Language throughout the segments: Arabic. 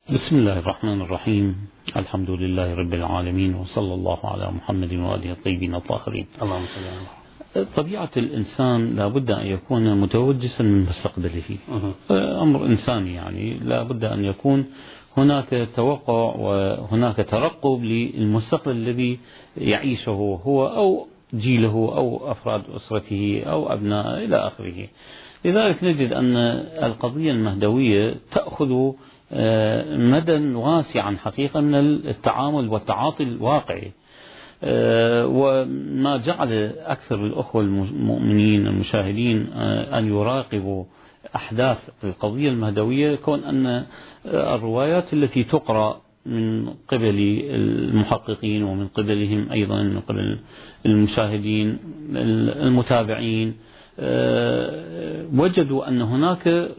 بسم الله الرحمن الرحيم. الحمد لله رب العالمين، وصلى الله على محمد وآله الطيبين الطاهرين. اللهم صل على محمد. طبيعة الإنسان لا بد أن يكون متوجسا من مستقبله. أمر إنساني، يعني لا بد أن يكون هناك توقع وهناك ترقب للمستقبل الذي يعيشه هو أو جيله أو أفراد أسرته أو أبنائه إلى آخره. لذلك نجد أن القضية المهدوية تأخذ مدى واسعا حقيقة من التعامل والتعاطي الواقعي، وما جعل أكثر الأخوة المؤمنين المشاهدين أن يراقبوا أحداث القضية المهدوية، كون أن الروايات التي تقرأ من قبل المحققين ومن قبلهم أيضا من قبل المشاهدين المتابعين وجدوا أن هناك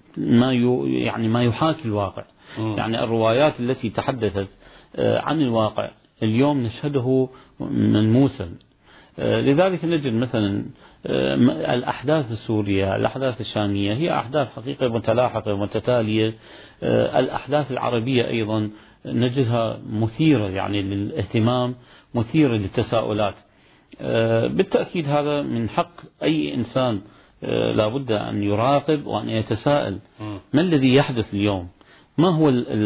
ما يحاكي الواقع. يعني الروايات التي تحدثت عن الواقع اليوم نشهده ملموسا. لذلك نجد مثلا الأحداث السورية، الأحداث الشامية هي أحداث حقيقة متلاحقة ومتتالية. الأحداث العربية أيضا نجدها مثيرة يعني للاهتمام، مثيرة للتساؤلات. بالتأكيد هذا من حق أي إنسان لا بد أن يراقب وأن يتساءل ما الذي يحدث اليوم، ما هو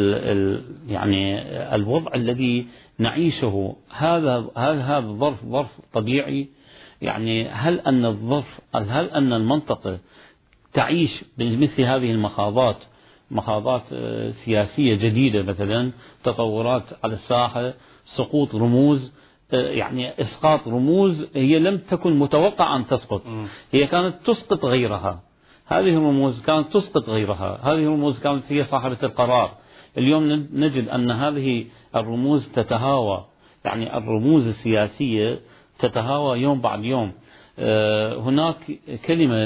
يعني الوضع الذي نعيشه. هل هذا ظرف طبيعي؟ يعني هل أن المنطقة تعيش بمثل هذه المخاضات، مخاضات سياسية جديدة مثلا، تطورات على الساحة، سقوط رموز، يعني إسقاط رموز هي لم تكن متوقع أن تسقط، هي كانت تسقط غيرها. هذه الرموز كانت تسقط غيرها، هذه الرموز كانت هي صاحبة القرار. اليوم نجد أن هذه الرموز تتهاوى، يعني الرموز السياسية تتهاوى يوم بعد يوم. هناك كلمة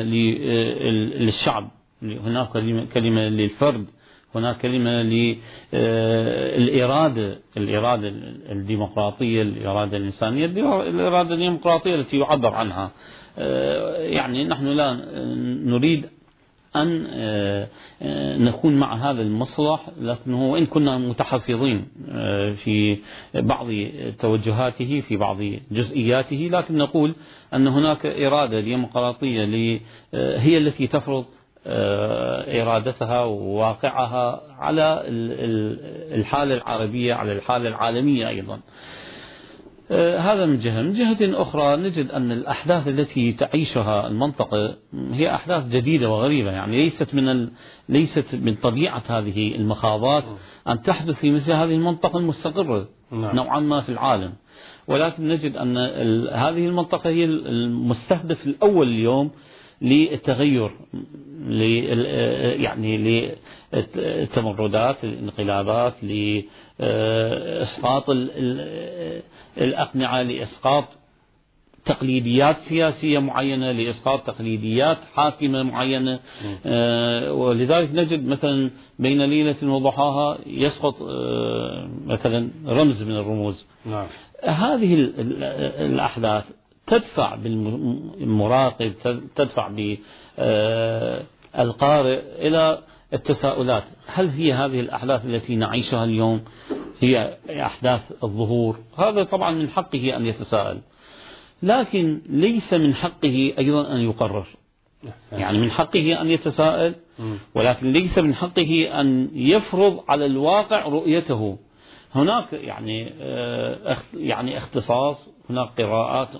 للشعب، هناك كلمة للفرد، هناك كلمة للإرادة، الإرادة الديمقراطية، الإرادة الإنسانية، الإرادة الديمقراطية التي يعبر عنها. يعني نحن لا نريد أن نكون مع هذا المصطلح، لكنه وإن كنا متحفظين في بعض توجهاته في بعض جزئياته، لكن نقول أن هناك إرادة ديمقراطية هي التي تفرض إرادتها وواقعها على الحالة العربية، على الحالة العالمية أيضا. هذا من جهة. من جهة أخرى نجد أن الأحداث التي تعيشها المنطقة هي أحداث جديدة وغريبة، يعني ليست من طبيعة هذه المخاضات أن تحدث في مثل هذه المنطقة المستقرة نوعا ما في العالم. ولكن نجد أن هذه المنطقة هي المستهدف الأول اليوم للتغير، يعني للتمردات، الانقلابات، لإسقاط الأقنعة، لإسقاط تقليديات سياسية معينة، لإسقاط تقليديات حاكمة معينة. ولذلك نجد مثلا بين ليلة وضحاها يسقط مثلا رمز من الرموز. هذه الأحداث تدفع بالمراقب، تدفع بالقارئ إلى التساؤلات. هل هي هذه الأحداث التي نعيشها اليوم هي أحداث الظهور؟ هذا طبعا من حقه أن يتساءل، لكن ليس من حقه أيضا أن يقرر. يعني من حقه أن يتساءل، ولكن ليس من حقه أن يفرض على الواقع رؤيته. هناك يعني اختصاص، هناك قراءات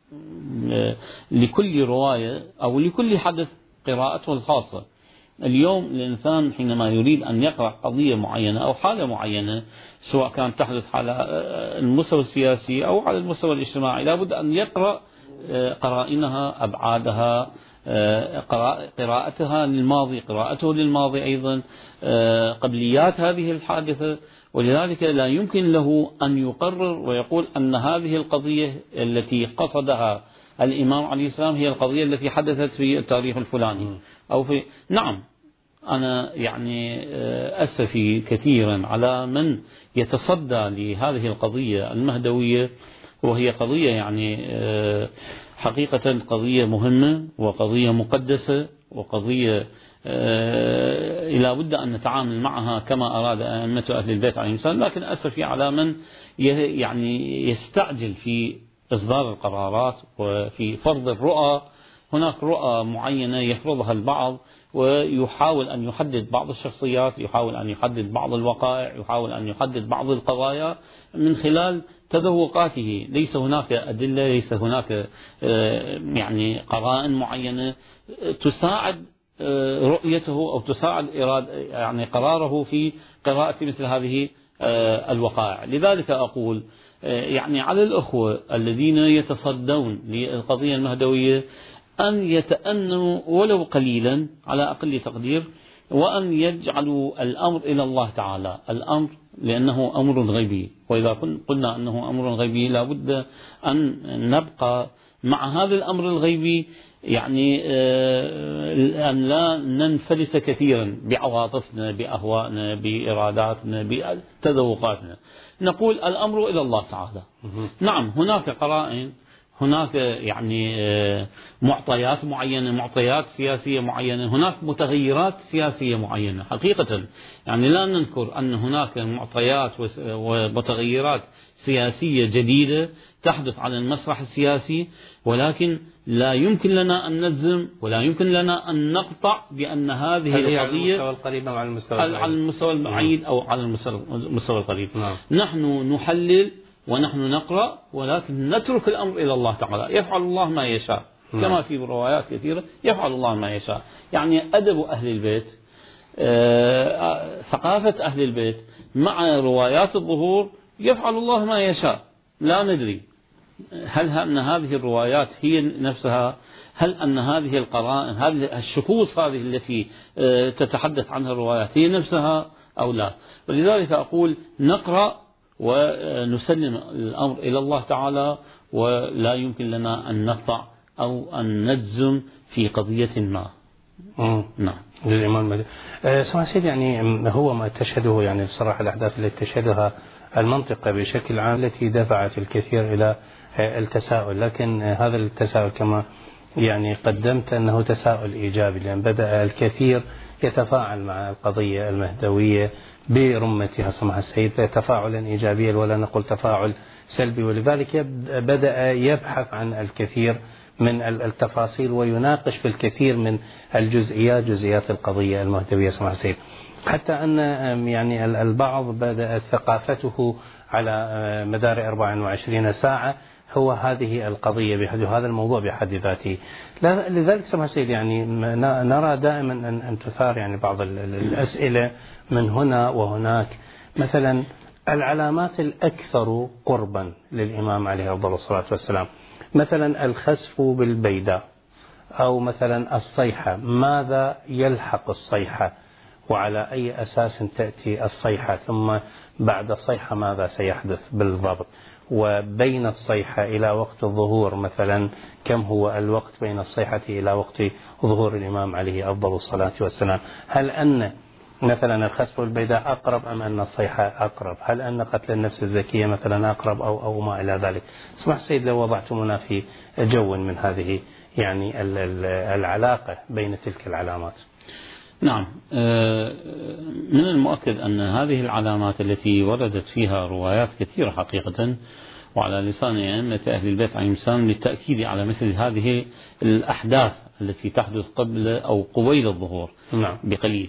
لكل رواية أو لكل حدث قراءته الخاصة. اليوم الإنسان حينما يريد أن يقرأ قضية معينة أو حالة معينة، سواء كانت تحدث على المستوى السياسي أو على المستوى الاجتماعي، لابد أن يقرأ قرائنها، أبعادها، قراءتها للماضي، قراءته للماضي أيضا، قبليات هذه الحادثة. ولذلك لا يمكن له أن يقرر ويقول أن هذه القضية التي قصدها الإمام عليه السلام هي القضية التي حدثت في التاريخ الفلاني أو في. نعم، أنا يعني أسفي كثيرا على من يتصدى لهذه القضية المهدوية، وهي قضية يعني حقيقة قضية مهمة وقضية مقدسة وقضية لا بد أن نتعامل معها كما أراد أئمة أهل البيت عليهم السلام، لكن أسف على من يعني يستعجل في إصدار القرارات وفي فرض الرؤى. هناك رؤى معينة يفرضها البعض ويحاول أن يحدد بعض الشخصيات، يحاول أن يحدد بعض الوقائع، يحاول أن يحدد بعض القضايا من خلال تذوقاته. ليس هناك أدلة، ليس هناك يعني قرائن معينة تساعد رؤيته أو تساعد يعني قراره في قراءة مثل هذه الوقائع. لذلك أقول يعني على الأخوة الذين يتصدون للقضية المهدوية أن يتأنوا ولو قليلا على أقل تقدير، وأن يجعلوا الأمر إلى الله تعالى. الأمر لأنه أمر غيبي، وإذا قلنا أنه أمر غيبي لابد أن نبقى مع هذا الأمر الغيبي، يعني أن لا ننفلت كثيرا بعواطفنا، بأهوائنا، بإراداتنا، بتذوقاتنا. نقول الأمر إلى الله تعالى. نعم هناك قرائن، هناك يعني معطيات معينة، معطيات سياسية معينة، هناك متغيرات سياسية معينة. حقيقة يعني لا ننكر أن هناك معطيات ومتغيرات سياسية جديدة تحدث على المسرح السياسي، ولكن لا يمكن لنا أن نجزم ولا يمكن لنا أن نقطع بأن هذه القضية على المستوى القريب أو على المستوى البعيد أو على المستوى القريب. نحن نحلل ونحن نقرأ، ولكن نترك الأمر إلى الله تعالى. يفعل الله ما يشاء، كما في روايات كثيرة يفعل الله ما يشاء. يعني أدب أهل البيت، ثقافة أهل البيت مع روايات الظهور يفعل الله ما يشاء. لا ندري هل أن هذه الروايات هي نفسها، هل أن هذه القرائن، هذه الشخوص هذه التي تتحدث عنها الروايات هي نفسها أو لا. ولذلك أقول نقرأ ونسلم الأمر إلى الله تعالى، ولا يمكن لنا أن نقطع أو أن نجزم في قضية ما. نعم للإمام المهدي. سمع سيد، يعني هو ما تشهده يعني بصراحة الأحداث التي تشهدها المنطقة بشكل عام التي دفعت الكثير إلى التساؤل، لكن هذا التساؤل كما يعني قدمت أنه تساؤل إيجابي، لأن بدأ الكثير يتفاعل مع القضية المهدوية برمتها سمح السيد تفاعلا إيجابيا ولا نقول تفاعل سلبي، ولذلك بدأ يبحث عن الكثير من التفاصيل ويناقش في الكثير من الجزئيات، جزئيات القضية المهدوية سمح السيد، حتى أن يعني البعض بدأت ثقافته على مدار 24 ساعة هو هذه القضية هذا الموضوع بحد ذاته. لذلك سمح السيد يعني نرى دائما أن تثار يعني بعض الأسئلة من هنا وهناك، مثلا العلامات الأكثر قربا للإمام عليه أفضل الصلاة والسلام، مثلا الخسف بالبيداء أو مثلا الصيحة، ماذا يلحق الصيحة وعلى أي أساس تأتي الصيحة، ثم بعد الصيحة ماذا سيحدث بالضبط، وبين الصيحة إلى وقت الظهور مثلا كم هو الوقت بين الصيحة إلى وقت ظهور الإمام عليه أفضل الصلاة والسلام، هل أن مثلا الخسف والبيداء أقرب أم أن الصيحة أقرب، هل أن قتل النفس الزكية مثلا أقرب أو ما إلى ذلك. اسمح سيد لو وضعتمنا في جو من هذه يعني العلاقة بين تلك العلامات. نعم، من المؤكد أن هذه العلامات التي وردت فيها روايات كثيرة حقيقة وعلى لسان أئمة أهل البيت عليهم السلام للتأكيد على مثل هذه الأحداث التي تحدث قبل أو قبيل الظهور نعم. بقليل.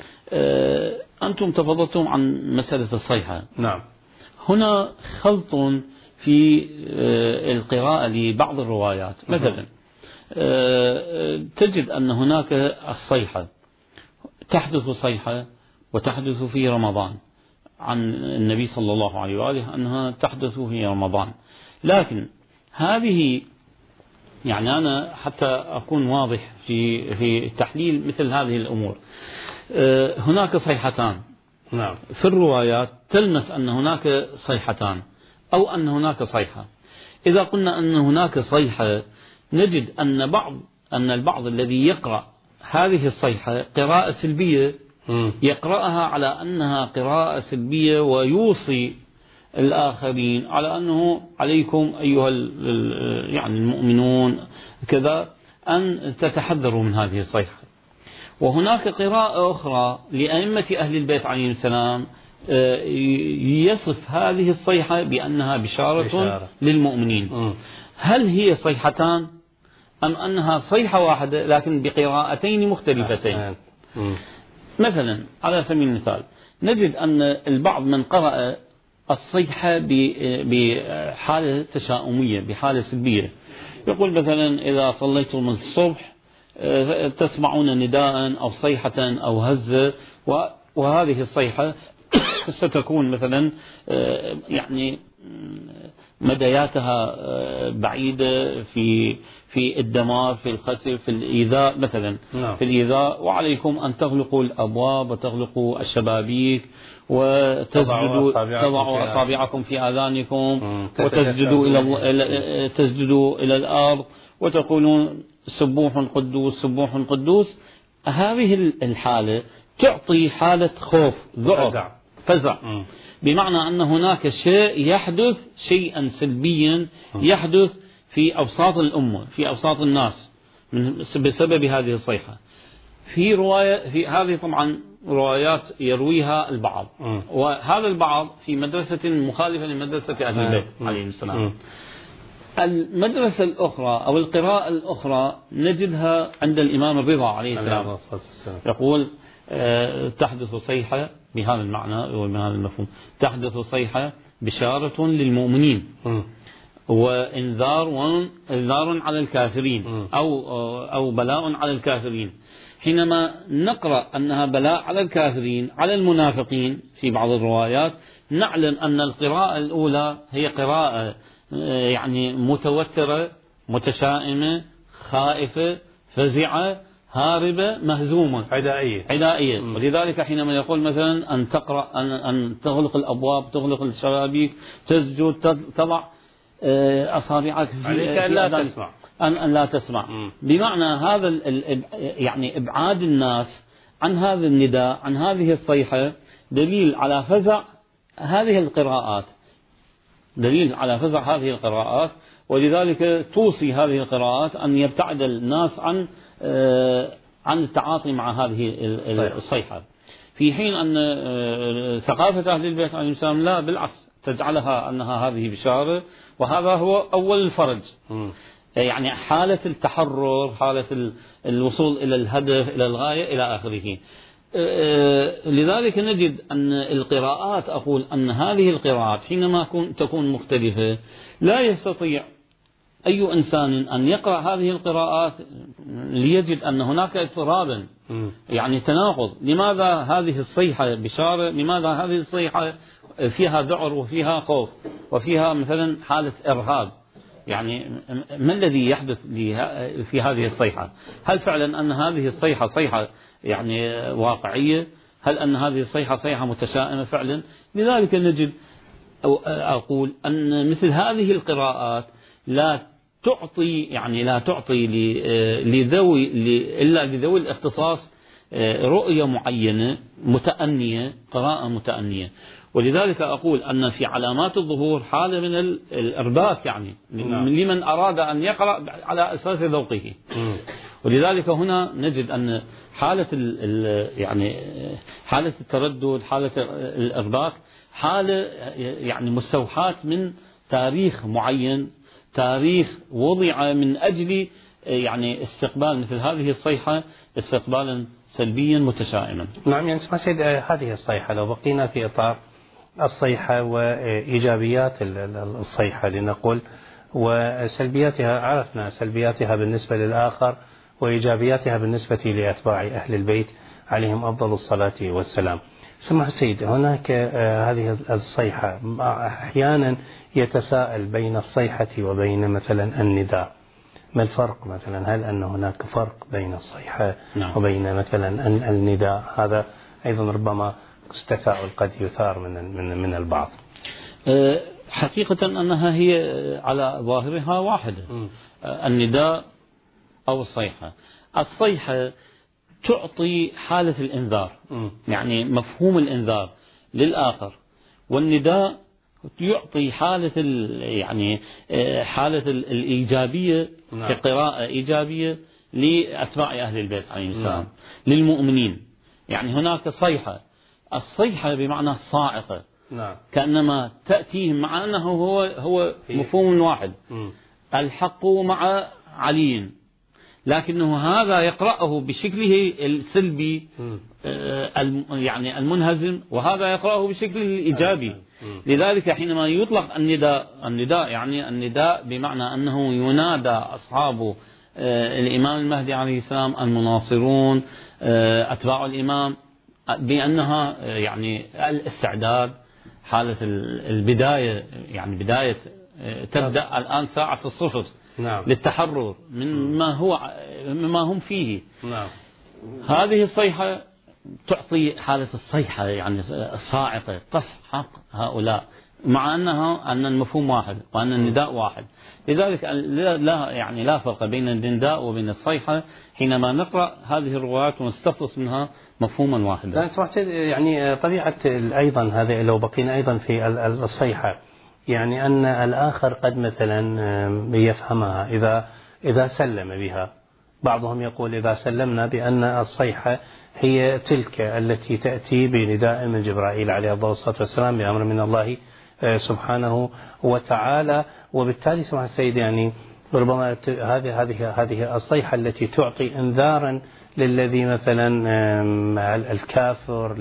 أنتم تفضلتم عن مسألة الصيحة. نعم. هنا خلط في القراءة لبعض الروايات. مثلا تجد أن هناك الصيحة تحدث صيحة وتحدث في رمضان، عن النبي صلى الله عليه وآله أنها تحدث في رمضان، لكن هذه يعني أنا حتى أكون واضح في تحليل مثل هذه الأمور، هناك صيحتان. نعم. في الروايات تلمس أن هناك صيحتان أو أن هناك صيحة. إذا قلنا أن هناك صيحة نجد أن البعض الذي يقرأ هذه الصيحة قراءة سلبية يقرأها على أنها قراءة سلبية ويوصي الآخرين على أنه عليكم أيها يعني المؤمنون كذا أن تتحذروا من هذه الصيحة. وهناك قراءة أخرى لأئمة أهل البيت عليهم السلام يصف هذه الصيحة بأنها بشارة للمؤمنين. هل هي صيحتان أم أنها صيحة واحدة لكن بقراءتين مختلفتين؟ مثلا على سبيل المثال نجد أن البعض من قرأ الصيحة بحالة تشاؤمية، بحالة سلبية، يقول مثلا إذا صليتم الصبح تسمعون نداء أو صيحة أو هزة، وهذه الصيحة ستكون مثلا يعني مدياتها بعيدة في الدمار، في الخسف، في الإيذاء مثلا، في الإيذاء، وعليكم أن تغلقوا الأبواب وتغلقوا الشبابيك وتسجدوا، تضعوا أصابعكم في آذانكم وتسجدوا إلى الأرض وتقولون سبوح قدوس سبوح قدوس. هذه الحالة تعطي حالة خوف، ذعر، فزع، بمعنى أن هناك شيء يحدث، شيئا سلبيا يحدث في أوساط الأمة، في أوساط الناس بسبب هذه الصيحة. في رواية، في هذه طبعا روايات يرويها البعض، وهذا البعض في مدرسة مخالفة لمدرسة أهل البيت عليهم السلام. المدرسة الأخرى أو القراءة الأخرى نجدها عند الإمام الرضا عليه السلام، يقول تحدث صيحة بهذا المعنى وبهذا المفهوم، تحدث صيحة بشارة للمؤمنين وإنذار على الكافرين أو بلاء على الكافرين. حينما نقرأ أنها بلاء على الكافرين على المنافقين في بعض الروايات، نعلم أن القراءة الأولى هي قراءة يعني متوترة، متشائمة، خائفة، فزعة، هاربة، مهزومة، عدائية. ولذلك حينما يقول مثلا أن تقرأ أن تغلق الأبواب، تغلق الشبابيك، تسجد، تضع أصابعك عليك أن لا تسمع، بمعنى هذا يعني إبعاد الناس عن هذا النداء، عن هذه الصيحة، دليل على فزع هذه القراءات، دليل على فزع هذه القراءات. ولذلك توصي هذه القراءات أن يبتعد الناس عن التعاطي مع هذه الصيحة، في حين أن ثقافة أهل البيت عليهم السلام لا، بالعكس، تجعلها أنها هذه بشارة، وهذا هو أول الفرج، يعني حالة التحرر، حالة الوصول إلى الهدف، إلى الغاية، إلى آخره. لذلك نجد أن القراءات، أقول أن هذه القراءات حينما تكون مختلفة لا يستطيع أي إنسان أن يقرأ هذه القراءات ليجد أن هناك اضطرابا، يعني تناقض. لماذا هذه الصيحة بشارة؟ لماذا هذه الصيحة فيها ذعر وفيها خوف وفيها مثلا حالة إرهاب؟ يعني ما الذي يحدث في هذه الصيحة؟ هل فعلا أن هذه الصيحة صيحة يعني واقعية؟ هل أن هذه الصيحة صيحة متشائمة فعلا؟ لذلك نجد أو أقول أن مثل هذه القراءات لا تعطي إلا لذوي الاختصاص رؤية معينة متأنية، قراءة متأنية. ولذلك أقول أن في علامات الظهور حالة من الإرباك، يعني لمن أراد أن يقرأ على أساس ذوقه. ولذلك هنا نجد أن حالة يعني حالة التردد، حالة الإرباك، حالة يعني مستوحاة من تاريخ معين، تاريخ وضع من أجل يعني استقبال مثل هذه الصيحة استقبالا سلبيا متشائما. نعم، يعني سمع سيد، هذه الصيحة لو بقينا في إطار الصيحة وإيجابيات الصيحة لنقول، وسلبياتها، عرفنا سلبياتها بالنسبة للآخر وإيجابياتها بالنسبة لأتباع أهل البيت عليهم أفضل الصلاة والسلام. سمع سيد، هناك هذه الصيحة أحيانا يتساءل بين الصيحة وبين مثلا النداء، ما الفرق مثلا؟ هل أن هناك فرق بين الصيحة وبين مثلا النداء؟ هذا أيضا ربما تساؤل قد يثار من البعض. حقيقة أنها هي على ظاهرها واحدة، النداء أو الصيحة. الصيحة تعطي حالة الإنذار، يعني مفهوم الإنذار للآخر، والنداء يعطي حالة يعني حالة الإيجابية، كقراءة إيجابية لأتباع أهل البيت عليهم السلام للمؤمنين. يعني هناك صيحة، الصيحة بمعنى الصاعقة، كأنما تأتيهم، مع أنه هو مفهوم واحد، الحق مع علي، لكنه هذا يقرأه بشكله السلبي يعني المنهزم، وهذا يقرأه بشكله الإيجابي. لذلك حينما يطلق النداء يعني النداء بمعنى أنه ينادى أصحاب الإمام المهدي عليه السلام المناصرون أتباع الإمام بأنها يعني الاستعداد، حالة البداية، يعني بداية تبدأ الآن ساعة الصفر للتحرر مما هم فيه. هذه الصيحة تعطي حالة الصيحة يعني الصاعقة تسحق هؤلاء، مع أن المفهوم واحد وأن النداء واحد. لذلك لا فرق بين النداء وبين الصيحة حينما نقرأ هذه الروايات ونستخلص منها مفهوما واحدا. يعني طبيعة أيضا هذا لو بقينا أيضا في الصيحة، يعني أن الآخر قد مثلا يفهمها إذا سلم بها. بعضهم يقول إذا سلمنا بأن الصيحة هي تلك التي تأتي بنداء من جبرائيل عليه الصلاة والسلام بأمر من الله سبحانه وتعالى، وبالتالي سمع السيد يعني ربما هذه الصيحة التي تعطي انذارا للذي مثلا الكافر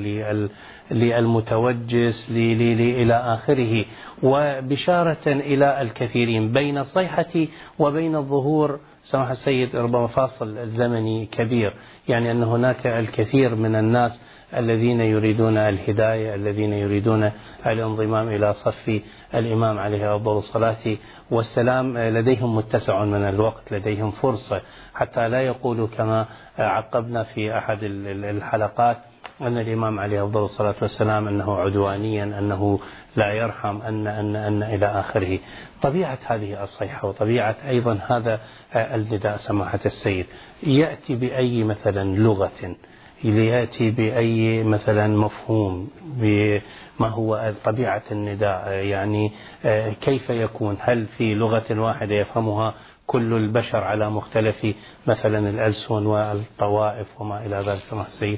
للمتوجس إلى آخره، وبشارة إلى الكثيرين. بين الصيحة وبين الظهور سمح السيد ربما فاصل زمني كبير، يعني أن هناك الكثير من الناس الذين يريدون الهداية، الذين يريدون الانضمام إلى صف الإمام عليه أفضل الصلاة والسلام، لديهم متسع من الوقت، لديهم فرصة، حتى لا يقولوا كما عقبنا في أحد الحلقات أن الإمام عليه أفضل الصلاة والسلام أنه عدوانيا، أنه لا يرحم، أن إلى آخره. طبيعة هذه الصيحة وطبيعة أيضا هذا النداء سماحة السيد يأتي بأي مثلا لغة، يأتي بأي مثلا مفهوم، بما هو طبيعة النداء، يعني كيف يكون؟ هل في لغة واحدة يفهمها كل البشر على مختلف مثلا الألسن والطوائف وما إلى ذلك سماحة السيد؟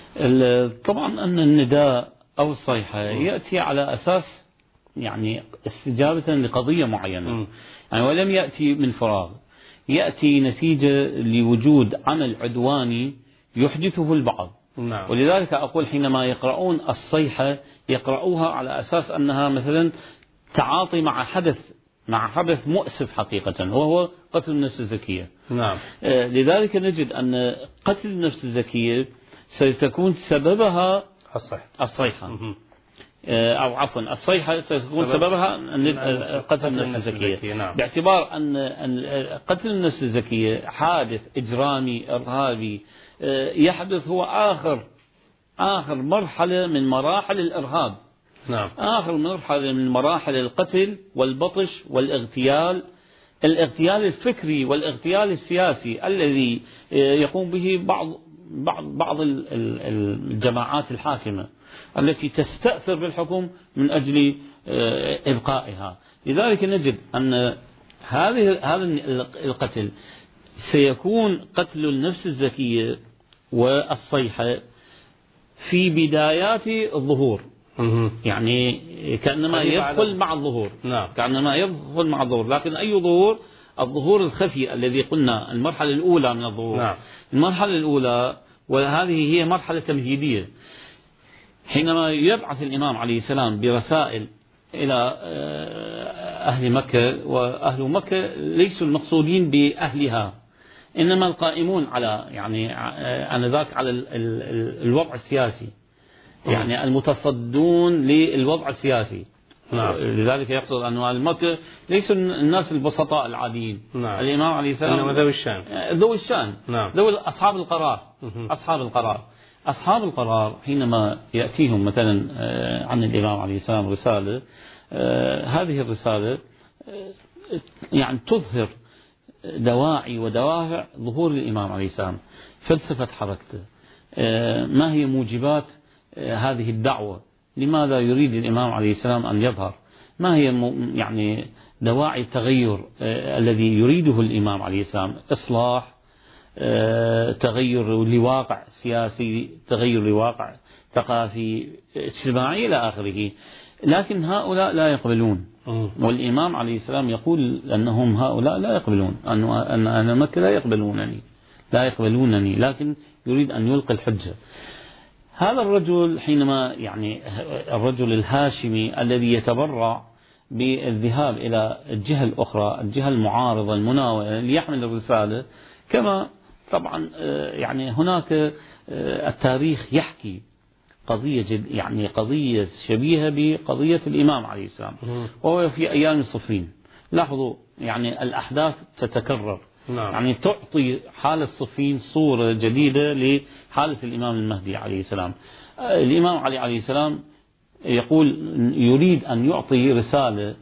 طبعا أن النداء أو الصيحة يأتي على أساس يعني استجابة لقضية معينة، يعني ولم يأتي من فراغ، يأتي نتيجة لوجود عمل عدواني يحدثه البعض. ولذلك أقول حينما يقرؤون الصيحة يقرؤوها على أساس أنها مثلا تعاطي مع حدث مؤسف حقيقة، وهو قتل النفس الزكية. لذلك نجد أن قتل النفس الزكية ستكون سببها الصيحة، أو عفوا الصيحة ستكون سببها قتل النفس الزكية، باعتبار أن قتل النفس الزكية حادث إجرامي إرهابي يحدث، هو آخر مرحلة من مراحل الإرهاب، آخر مرحلة من مراحل القتل والبطش والاغتيال، الاغتيال الفكري والاغتيال السياسي الذي يقوم به بعض الجماعات الحاكمة التي تستأثر بالحكم من أجل إبقائها. لذلك نجد أن هذا القتل سيكون قتل النفس الزكية والصيحة في بدايات الظهور، يعني كأنما يدخل مع الظهور، لكن أي ظهور؟ الظهور الخفي الذي قلنا المرحلة الأولى من الظهور. المرحلة الأولى، وهذه هي مرحلة تمهيدية، حينما يبعث الإمام عليه السلام برسائل إلى أهل مكة، وأهل مكة ليسوا المقصودين بأهلها، إنما القائمون على يعني آنذاك على الوضع السياسي، يعني المتصدون للوضع السياسي. لذلك يقصد أن أهل مكة ليسوا الناس البسطاء العاديين. الإمام عليه السلام إنما ذوي الشان، ذوي أصحاب القرار. حينما يأتيهم مثلا عن الإمام عليه السلام رسالة، هذه الرسالة يعني تظهر دواعي ودوافع ظهور الإمام عليه السلام، فلسفة حركته، ما هي موجبات هذه الدعوة، لماذا يريد الإمام عليه السلام أن يظهر، ما هي يعني دواعي التغير الذي يريده الإمام عليه السلام، إصلاح، تغير لواقع سياسي، تغير لواقع ثقافي اجتماعي إلى آخره. لكن هؤلاء لا يقبلون، والإمام عليه السلام يقول أنهم هؤلاء لا يقبلون، أن أهل مكة لا يقبلونني، لكن يريد أن يلقي الحجة. هذا الرجل حينما الرجل الهاشمي الذي يتبرع بالذهاب إلى الجهة الأخرى، الجهة المعارضة المناوئة، ليحمل الرسالة، كما طبعا هناك التاريخ يحكي قضية شبيهة بقضية الإمام عليه السلام، وهو في أيام الصفين. لاحظوا الأحداث تتكرر، نعم. تعطي حالة صفين صورة جديدة لحالة الإمام المهدي عليه السلام. الإمام علي عليه السلام يقول يريد أن يعطي رسالة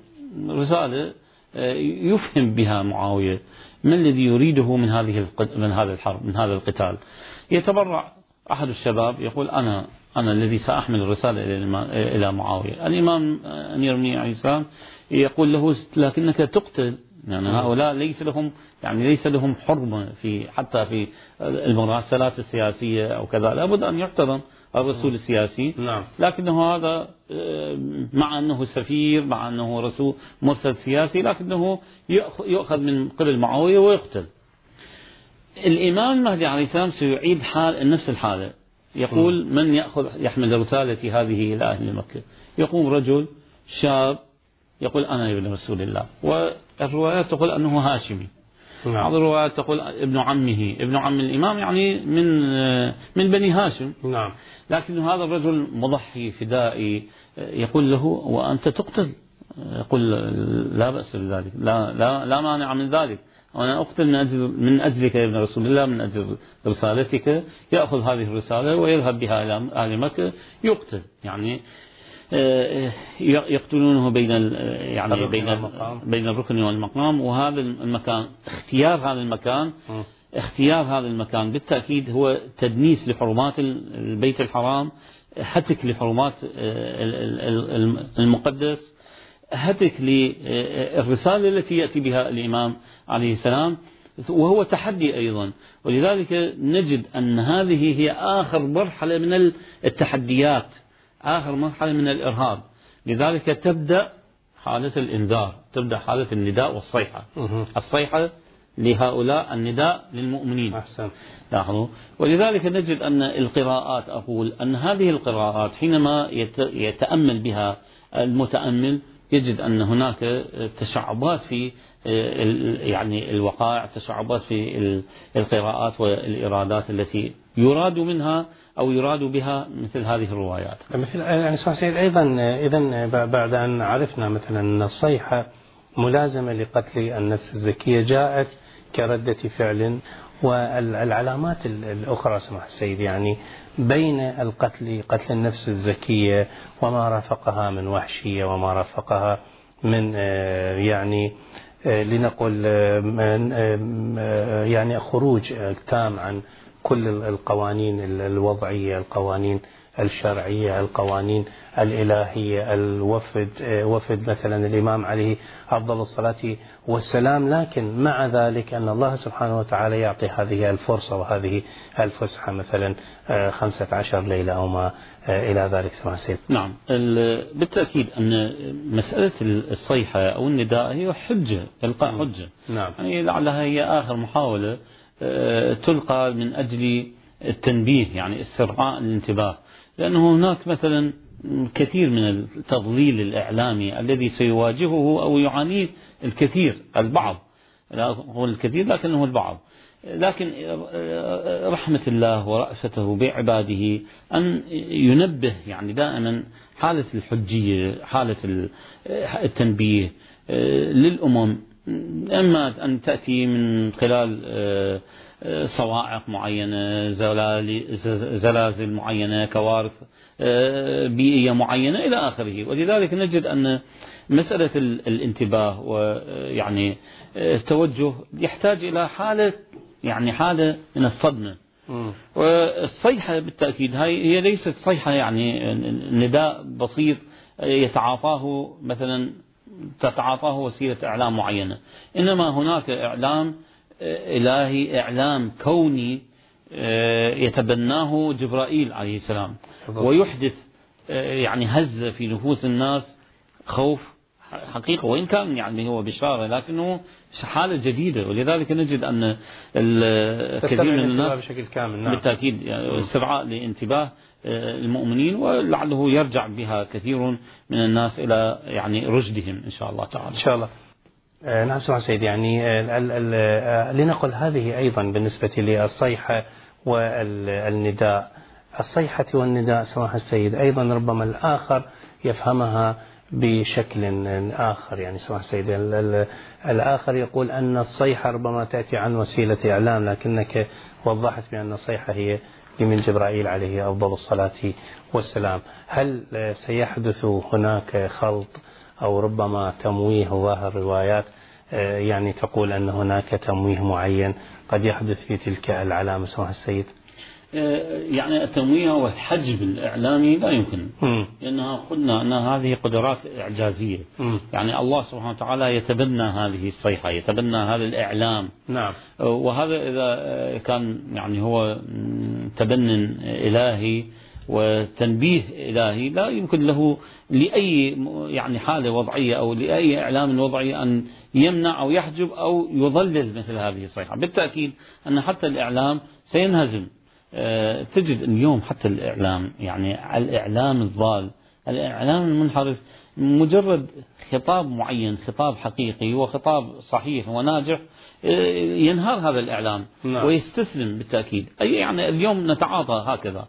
يفهم بها معاوية ما الذي يريده من هذا الحرب، من هذا القتال. يتبرع أحد الشباب يقول أنا الذي سأحمل الرسالة إلى معاوية. الإمام أمير المؤمنين عليه السلام يقول له لكنك تقتل، هؤلاء ليس لهم حرمة حتى في المراسلات السياسية أو كذا، لابد أن يحترم الرسول السياسي. نعم. لكنه هذا مع أنه سفير، مع أنه رسول مرسل سياسي، لكنه يؤخذ من قبل معاوية ويقتل. الإمام المهدي عليه السلام سيعيد نفس الحالة، يقول من يحمل رسالتي هذه إلى أهل مكة؟ يقوم رجل شاب يقول أنا ابن رسول الله، والروايات تقول أنه هاشمي، بعض الروايات تقول ابن عم الإمام، من بني هاشم. نعم. لكن هذا الرجل مضحي فدائي يقول له وأنت تقتل، يقول لا بأس بذلك، لا مانع من ذلك، وأنا أقتل من أجلك يا ابن رسول الله، من أجل رسالتك. يأخذ هذه الرسالة ويذهب بها إلى أهل مكة، يقتل، يقتلونه بين الركن والمقام. وهذا المكان، اختيار هذا المكان بالتأكيد هو تدنيس لحرمات البيت الحرام، هتك لحرمات المقدس، هتك للرسالة التي يأتي بها الإمام عليه السلام، وهو تحدي أيضا. ولذلك نجد أن هذه هي آخر مرحلة من التحديات، آخر مرحلة من الإرهاب. لذلك تبدأ حالة الإنذار، تبدأ حالة النداء والصيحة. الصيحة لهؤلاء، النداء للمؤمنين. لاحظوا. ولذلك نجد أن القراءات، أقول أن هذه القراءات حينما يتأمل بها المتأمل يجد أن هناك تشعبات في الوقائع، تشعبات في القراءات والإرادات التي يراد منها أو يراد بها مثل هذه الروايات. مثل سيد أيضا، إذن بعد أن عرفنا مثلا أن الصيحة ملازمة لقتل النفس الزكية جاءت كردة فعل، والعلامات الأخرى سمح السيد بين قتل النفس الزكية وما رافقها من وحشية وما رافقها من لنقل خروج تام عن كل القوانين الوضعية، القوانين الشرعية، القوانين الإلهية، وفد مثلا الإمام عليه أفضل الصلاة والسلام. لكن مع ذلك أن الله سبحانه وتعالى يعطي هذه الفرصة وهذه الفسحة، مثلا 15 ليلة أو ما إلى ذلك. نعم، بالتأكيد أن مسألة الصيحة أو النداء هي حجة، إلقاء حجة. نعم. لعلها هي آخر محاولة تلقى من أجل التنبيه، استرعاء الانتباه، لأنه هناك مثلا كثير من التضليل الإعلامي الذي سيواجهه أو يعانيه البعض، لا أقول الكثير لكنه البعض. لكن رحمة الله ورأفته بعباده أن ينبه دائما حالة الحجية، حالة التنبيه للأمم، إما أن تأتي من خلال صواعق معينة، زلازل معينة، كوارث بيئية معينة إلى آخره. ولذلك نجد أن مسألة الانتباه التوجه يحتاج إلى حالة من الصدمة. والصيحة بالتأكيد هي ليست صيحة نداء بسيط تتعاطاه وسيلة إعلام معينة، إنما هناك إعلام إلهي، إعلام كوني يتبناه جبرائيل عليه السلام ويحدث يعني هزة في نفوس الناس، خوف حقيقة، وإن كان يعني هو بشارة لكنه حالة جديدة. ولذلك نجد أن الكثير من الناس بشكل كامل نعم. بالتأكيد يعني استدعاء لانتباه المؤمنين، ولعله يرجع بها كثير من الناس إلى يعني رشدهم إن شاء الله تعالى. إن شاء الله. نعم سمع سيد، يعني لنقل هذه أيضا بالنسبة للصيحة والنداء. الصيحة والنداء سماحة السيد أيضا ربما الآخر يفهمها بشكل آخر، يعني سماحة السيد الآخر يقول أن الصيحة ربما تأتي عن وسيلة إعلام، لكنك وضحت بأن الصيحة هي من جبرائيل عليه أفضل الصلاة والسلام. هل سيحدث هناك خلط أو ربما تمويه ظاهر الروايات يعني تقول أن هناك تمويه معين قد يحدث في تلك العلامة سماحة السيد؟ يعني التمويه والحجب الإعلامي لا يمكن، لأنها قلنا أن هذه قدرات إعجازية. يعني الله سبحانه وتعالى يتبنى هذه الصيحة، يتبنى هذا الإعلام. نعم. وهذا إذا كان يعني هو تبن إلهي وتنبيه إلهي لا يمكن له لأي يعني حالة وضعية أو لأي إعلام وضعي أن يمنع أو يحجب أو يضلل مثل هذه الصيحة. بالتأكيد أن حتى الإعلام سينهزم. تجد اليوم حتى الإعلام، يعني الإعلام الضال، الإعلام المنحرف، مجرد خطاب معين، خطاب حقيقي وخطاب صحيح وناجح، ينهار هذا الإعلام ويستسلم بالتأكيد. يعني اليوم نتعاطى هكذا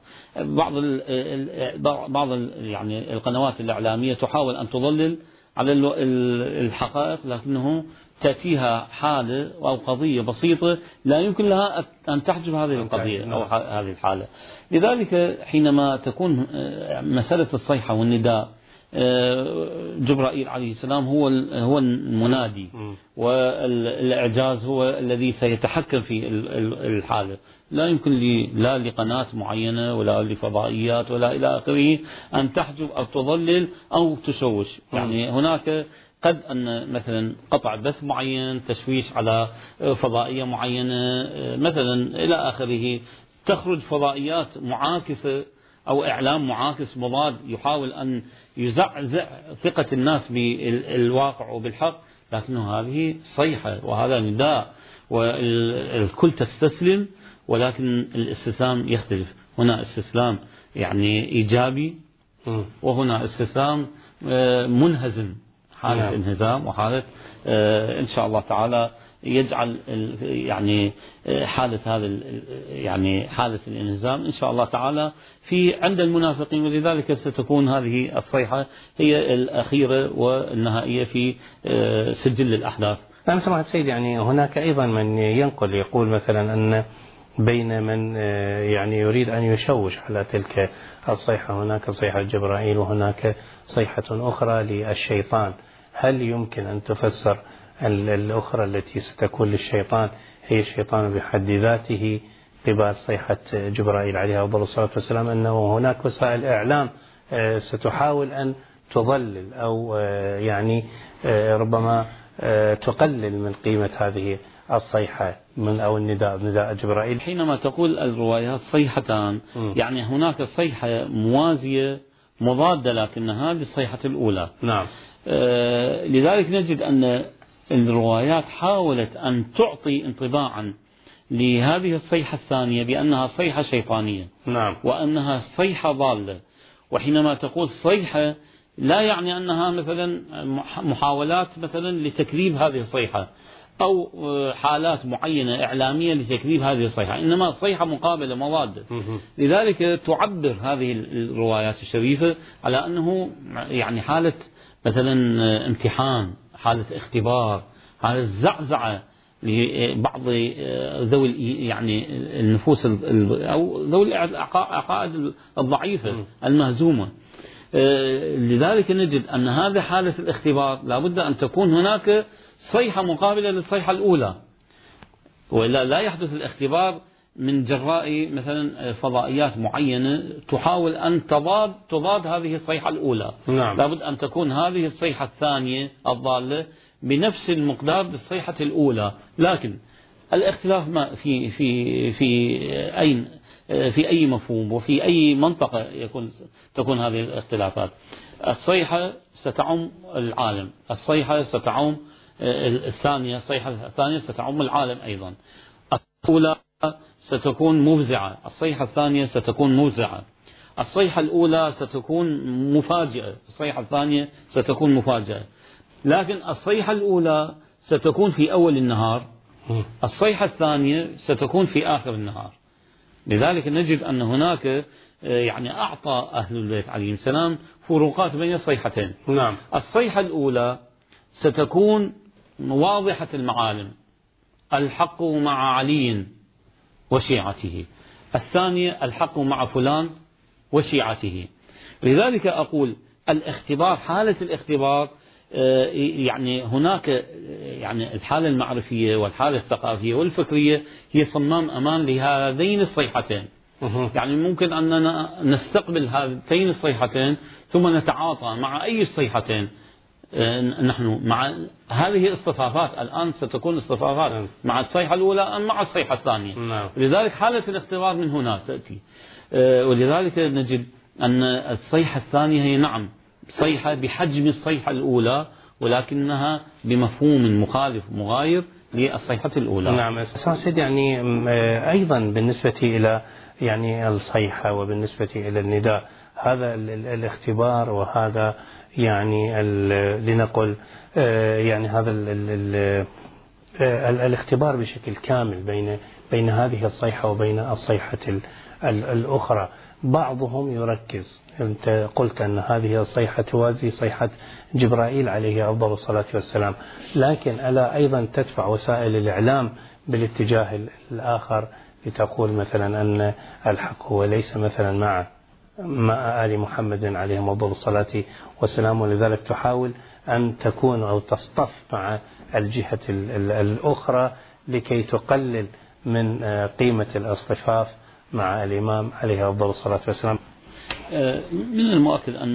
بعض يعني القنوات الإعلامية تحاول أن تضلل على الحقائق، لكنه تأتيها حالة أو قضية بسيطة لا يمكن لها أن تحجب هذه القضية أو هذه الحالة. لذلك حينما تكون مسألة الصيحة والنداء، جبرائيل عليه السلام هو المنادي، والإعجاز هو الذي سيتحكم في الحالة. لا يمكن لا لقناة معينة ولا لفضائيات ولا إلى آخره أن تحجب أو تضلل أو تشوش. يعني هناك قد أن مثلا قطع بث معين، تشويش على فضائية معينة مثلا إلى آخره، تخرج فضائيات معاكسة أو إعلام معاكس مضاد يحاول أن يزعزع ثقة الناس بالواقع وبالحق، لكنه هذه صيحة وهذا نداء والكل تستسلم، ولكن الاستسلام يختلف. هنا استسلام يعني إيجابي، وهنا استسلام منهزم، حالة انهزام وحالة إن شاء الله تعالى يجعل يعني حالة هذا يعني حالة الانهزام إن شاء الله تعالى عند المنافقين. ولذلك ستكون هذه الصيحة هي الأخيرة والنهائية في سجل الأحداث. أنا سمعت سيد يعني هناك أيضا من ينقل يقول مثلا أن بين من يعني يريد أن يشوش على تلك الصيحة هناك صيحة جبرائيل وهناك صيحة أخرى للشيطان. هل يمكن أن تفسر الأخرى التي ستكون للشيطان هي الشيطان بحد ذاته قبال صيحة جبرائيل عليه أفضل الصلاة والسلام، أنه هناك وسائل إعلام ستحاول أن تضلل أو يعني ربما تقلل من قيمة هذه الصيحة أو نداء جبرائيل؟ حينما تقول الروايات صيحتان، يعني هناك صيحة موازية مضادة لكنها للصيحة الأولى. نعم. لذلك نجد أن الروايات حاولت أن تعطي انطباعا لهذه الصيحة الثانية بأنها صيحة شيطانية. نعم. وأنها صيحة ضالة. وحينما تقول صيحة لا يعني أنها مثلا محاولات مثلا لتكذيب هذه الصيحة أو حالات معينة إعلامية لتكذيب هذه الصيحة، إنما صيحة مقابلة مضادة. لذلك تعبر هذه الروايات الشريفة على أنه يعني حالة مثلا امتحان، حالة اختبار، حالة زعزعة لبعض ذوي يعني النفوس أو ذوي العقائد الضعيفة المهزومة. لذلك نجد أن هذا حالة الاختبار لابد أن تكون هناك صيحة مقابلة للصيحة الأولى، وإلا لا يحدث الاختبار من جراء مثلا فضائيات معينة تحاول أن تضاد هذه الصيحة الأولى. نعم. لابد أن تكون هذه الصيحة الثانية الضالة بنفس المقدار بالصيحة الأولى، لكن الاختلاف ما في أي مفهوم وفي أي منطقة تكون هذه الاختلافات. الصيحة ستعم العالم، الصيحة ستعم الصيحة الثانية ستعم العالم أيضا. الأولى ستكون مفزعة، الصيحة الثانية ستكون موزعة. الصيحة الأولى ستكون مفاجئة، الصيحة الثانية ستكون مفاجئة. لكن الصيحة الأولى ستكون في أول النهار، الصيحة الثانية ستكون في آخر النهار. لذلك نجد أن هناك يعني أعطى أهل البيت عليهم السلام فروقات بين الصيحتين. نعم. الصيحة الأولى ستكون واضحة المعالم، الحق مع علي وشيعته. الثانية الحق مع فلان وشيعته. لذلك أقول الاختبار، حالة الاختبار يعني هناك يعني الحالة المعرفية والحالة الثقافية والفكرية هي صمام أمان لهذين الصيحتين. يعني ممكن أننا نستقبل هاتين الصيحتين ثم نتعاطى مع أي الصيحتين. نحن مع هذه الاصطفافات الآن ستكون اصطفافات مع الصيحة الأولى أم مع الصيحة الثانية. لذلك حالة الاختبار من هنا تأتي. ولذلك نجد أن الصيحة الثانية هي نعم صيحة بحجم الصيحة الأولى، ولكنها بمفهوم مخالف مغاير للصيحة الأولى. نعم سيد، يعني أيضا بالنسبة إلى يعني الصيحة وبالنسبة إلى النداء، هذا الاختبار وهذا يعني لنقل يعني هذا الاختبار بشكل كامل بين هذه الصيحة وبين الصيحة الأخرى. بعضهم يركز، أنت قلت أن هذه الصيحة توازي صيحة جبرائيل عليه أفضل الصلاة والسلام، لكن ألا أيضا تدفع وسائل الإعلام بالاتجاه الآخر لتقول مثلا أن الحق هو ليس مثلا مع آل محمد عليهم أفضل الصلاة والسلام، ولذلك تحاول أن تكون أو تصطف مع الجهة الأخرى لكي تقلل من قيمة الاصطفاف مع الإمام عليه أفضل الصلاة والسلام. من المؤكد أن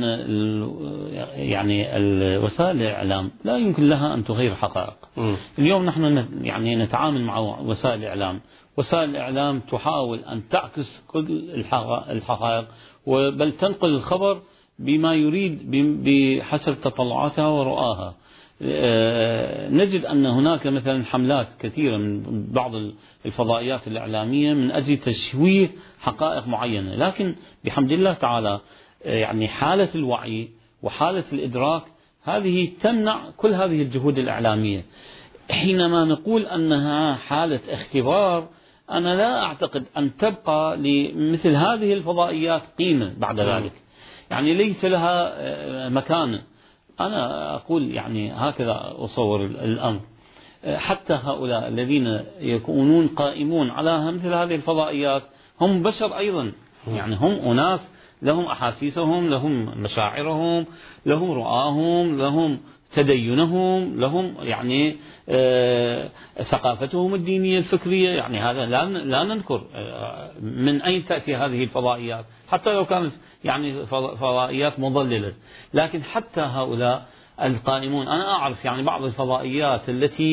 يعني وسائل الإعلام لا يمكن لها أن تغير حقائق. اليوم نحن يعني نتعامل مع وسائل الإعلام، وسائل الإعلام تحاول أن تعكس كل الحقائق، بل تنقل الخبر بما يريد بحسب تطلعاتها ورؤاها. نجد أن هناك مثلا حملات كثيرة من بعض الفضائيات الإعلامية من أجل تشويه حقائق معينة، لكن بحمد الله تعالى يعني حالة الوعي وحالة الإدراك هذه تمنع كل هذه الجهود الإعلامية. حينما نقول أنها حالة اختبار، أنا لا أعتقد أن تبقى لمثل هذه الفضائيات قيمة بعد ذلك، يعني ليس لها مكان. أنا أقول يعني هكذا أصور الأمر. حتى هؤلاء الذين يكونون قائمون على مثل هذه الفضائيات هم بشر أيضا، يعني هم أناس لهم أحاسيسهم، لهم مشاعرهم، لهم رؤاهم، لهم تدينهم، لهم يعني ثقافتهم الدينية الفكرية. يعني هذا لا ننكر من أين تأتي هذه الفضائيات، حتى لو كانت يعني فضائيات مضللة، لكن حتى هؤلاء القائمون. أنا أعرف يعني بعض الفضائيات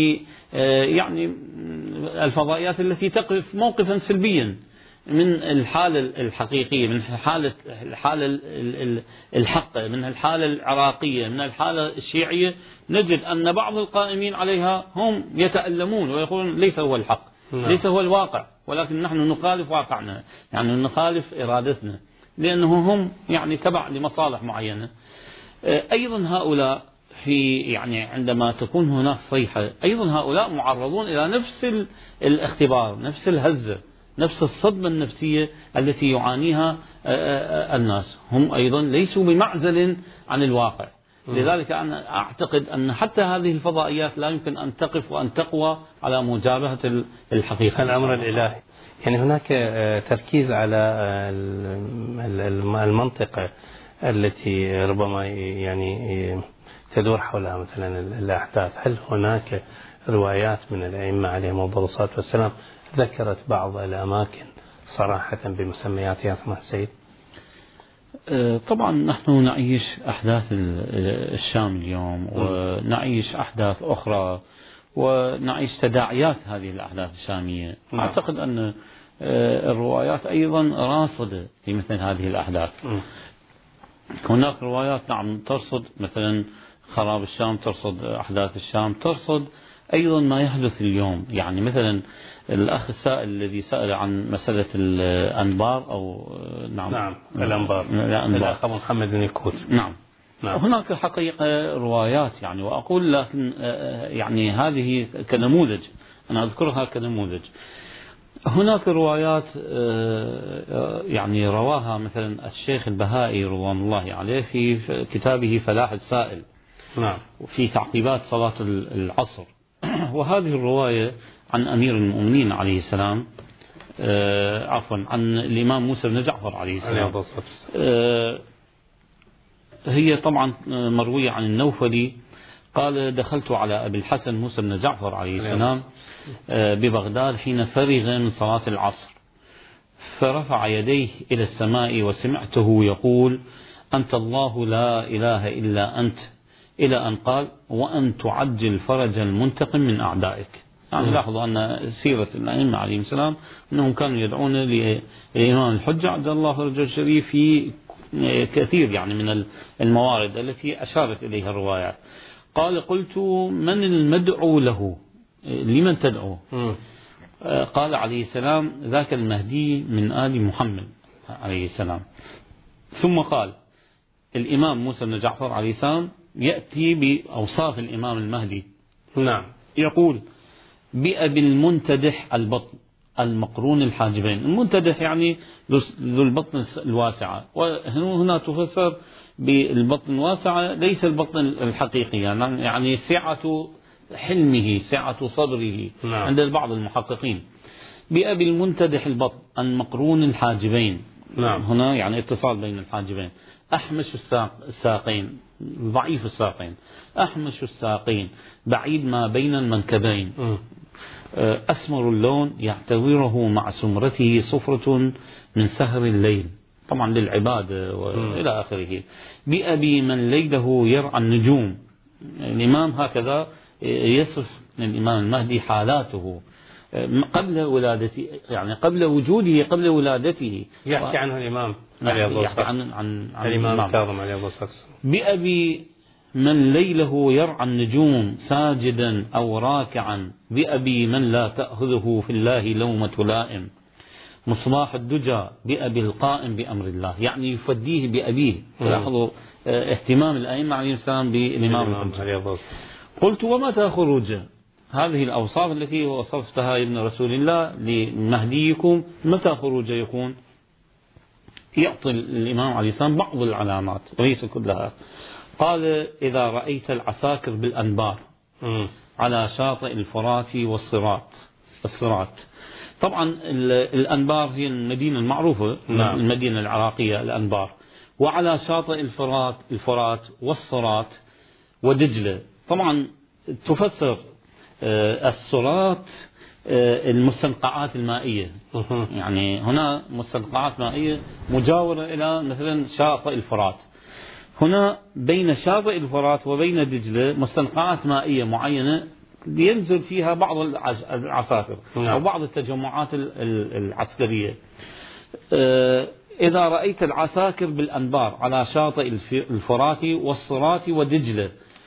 التي تقف موقفا سلبيا من الحالة الحقيقية، من الحالة الحق، من الحالة العراقية، من الحالة الشيعية. نجد أن بعض القائمين عليها هم يتألمون ويقولون ليس هو الحق، ليس هو الواقع، ولكن نحن نخالف واقعنا، يعني نخالف إرادتنا، لأنه هم يعني تبع لمصالح معينة. أيضا هؤلاء يعني عندما تكون هناك صيحة، أيضا هؤلاء معرضون إلى نفس الاختبار، نفس الهزة، نفس الصدمة النفسية التي يعانيها الناس. هم أيضا ليسوا بمعزل عن الواقع. لذلك أنا أعتقد أن حتى هذه الفضائيات لا يمكن أن تقف وأن تقوى على مجابهة الحقيقة، الأمر الإلهي. يعني هناك تركيز على المنطقة التي ربما يعني تدور حولها مثلا الأحداث. هل هناك روايات من الأئمة عليهم أفضل الصلاة والسلام ذكرت بعض الأماكن صراحة بمسمياتها سماحة السيد؟ طبعا نحن نعيش أحداث الشام اليوم، ونعيش أحداث أخرى، ونعيش تداعيات هذه الأحداث الشامية. أعتقد أن الروايات أيضا راصدة في مثل هذه الأحداث. هناك روايات نعم ترصد مثلا خراب الشام، ترصد أحداث الشام، ترصد أيضا ما يحدث اليوم. يعني مثلا الأخ السائل الذي سأل عن مسألة الأنبار أو نعم الأنبار الأخ محمد بن الكوت. نعم هناك حقيقة روايات يعني، وأقول لكن يعني هذه كنموذج، أنا أذكرها كنموذج. هناك روايات يعني رواها مثلا الشيخ البهائي رضوان الله عليه في كتابه فلاح السائل في تعقيبات صلاة العصر. وهذه الرواية عن أمير المؤمنين عليه السلام، عفوا عن الإمام موسى بن جعفر عليه السلام، هي طبعا مروية عن النوفلي قال دخلت على أبي الحسن موسى بن جعفر عليه السلام ببغداد حين فرغ من صلاة العصر، فرفع يديه إلى السماء وسمعته يقول أنت الله لا إله إلا أنت، إلى أن قال وأن تعجل فرج المنتقم من أعدائك. يعني لاحظوا أن سيرة الأئمة عليهم السلام أنهم كانوا يدعون لإمام الحجة عبد الله فرجه الشريف في كثير يعني من الموارد التي أشارت إليها الروايات. قال قلت من المدعو له، لمن تدعو؟ قال عليه السلام ذاك المهدي من آل محمد عليه السلام. ثم قال الإمام موسى بن جعفر عليه السلام يأتي بأوصاف الإمام المهدي. نعم. يقول بأبي المنتدح البطن المقرون الحاجبين. المنتدح يعني ذو البطن الواسعة، وهنا تفسر بالبطن الواسعة ليس البطن الحقيقي، يعني سعة حلمه، سعة صدره. نعم. عند بعض المحققين بأبي المنتدح البطن المقرون الحاجبين. نعم. هنا يعني اتصال بين الحاجبين. أحمش الساقين، ضعيف الساقين، أحمش الساقين، بعيد ما بين المنكبين، أسمر اللون يعتبره مع سمرته صفرة من سهر الليل، طبعا للعبادة وإلى آخره. بأبي من ليله يرعى النجوم. الإمام هكذا يصف الإمام المهدي حالاته قبل ولادته، يعني قبل وجوده، قبل ولادته يحكي عنه الإمام يحكي عن الإمام الكاظم عليه الصلاة والسلام. بأبي من ليله يرعى النجوم ساجدا أو راكعا، بأبي من لا تأخذه في الله لومة لائم، مصباح الدجى بأبي القائم بأمر الله. يعني يفديه بأبيه. لاحظوا اهتمام الأئمة عليهم السلام بالإمام. قلت ومتى خروج هذه الأوصاف التي وصفتها ابن رسول الله لمهديكم، متى خروج يكون؟ يعطي الإمام عليه السلام بعض العلامات وليس كلها. قال إذا رأيت العساكر بالأنبار على شاطئ الفرات والصراط. طبعا الأنبار هي المدينة المعروفة. نعم. المدينة العراقية الأنبار. وعلى شاطئ الفرات والصراط ودجلة. طبعا تفسر الصراط المستنقعات المائية. يعني هنا مستنقعات مائية مجاورة إلى مثلا شاطئ الفرات. هنا بين شاطئ الفرات وبين دجلة مستنقعات مائية معينة ينزل فيها بعض العساكر أو بعض التجمعات العسكرية. إذا رأيت العساكر بالأنبار على شاطئ الفرات والصراط ودجلة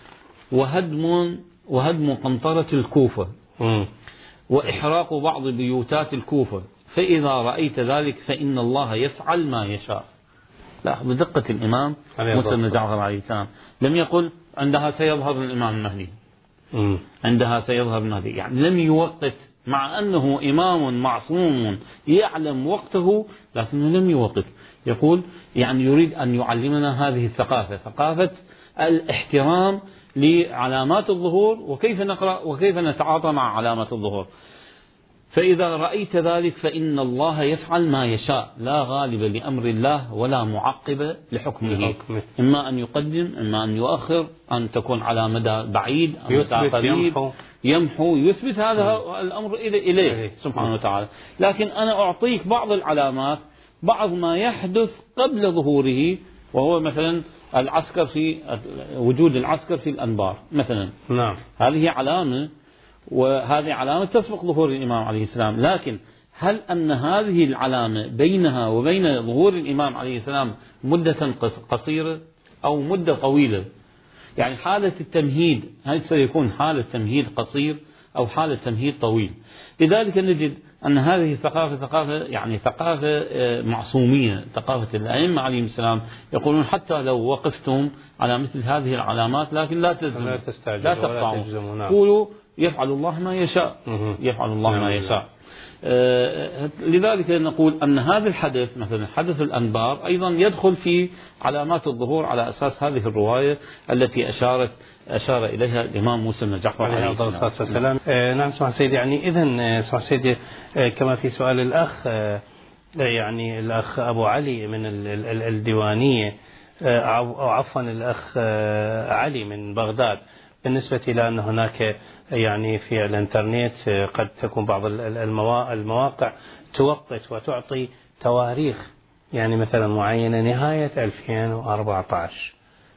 وهدم قنطرة الكوفة وإحراق بعض بيوتات الكوفة، فإذا رأيت ذلك فإن الله يفعل ما يشاء. لا، بدقة الإمام موسى بن جعفر عليه السلام لم يقل عندها سيظهر الإمام المهدي، عندها سيظهر المهدي، يعني لم يوقت، مع أنه إمام معصوم يعلم وقته لكنه لم يوقت. يقول يعني يريد أن يعلمنا هذه الثقافة، ثقافة الاحترام لعلامات الظهور وكيف نقرأ وكيف نتعاطى مع علامات الظهور. فإذا رأيت ذلك فإن الله يفعل ما يشاء، لا غالب لأمر الله ولا معقب لحكمه. إما أن يقدم إما أن يؤخر، أن تكون على مدى بعيد أو مدى قريب، يمحو يثبت هذا الأمر إليه سبحانه وتعالى. لكن أنا أعطيك بعض العلامات، بعض ما يحدث قبل ظهوره، وهو مثلا العسكر، في وجود العسكر في الأنبار مثلا. نعم. هذه علامة. وهذه علامة تسبق ظهور الإمام عليه السلام. لكن هل أن هذه العلامة بينها وبين ظهور الإمام عليه السلام مدة قصيرة أو مدة طويلة؟ يعني حالة التمهيد هل سيكون حالة تمهيد قصير أو حالة تمهيد طويل؟ لذلك نجد أن هذه الثقافة يعني ثقافة معصومية، ثقافة الأئمة عليهم السلام يقولون حتى لو وقفتم على مثل هذه العلامات لكن لا تستعجلوا لا تقطعوا، قولوا يفعل الله ما يشاء، يفعل الله ما يشاء. لذلك نقول أن هذا الحدث مثلا حدث الأنبار أيضا يدخل في علامات الظهور على أساس هذه الرواية التي أشار إليها الإمام موسى بن جعفر عليه الصلاة والسلام. نعم سمع سيدي، يعني إذن سمع سيدي كما في سؤال الأخ يعني الأخ أبو علي من الديوانية أو عفوا الأخ علي من بغداد، بالنسبة إلى أن هناك يعني في الانترنت قد تكون بعض المواقع توقت وتعطي تواريخ يعني مثلا معينة نهاية 2014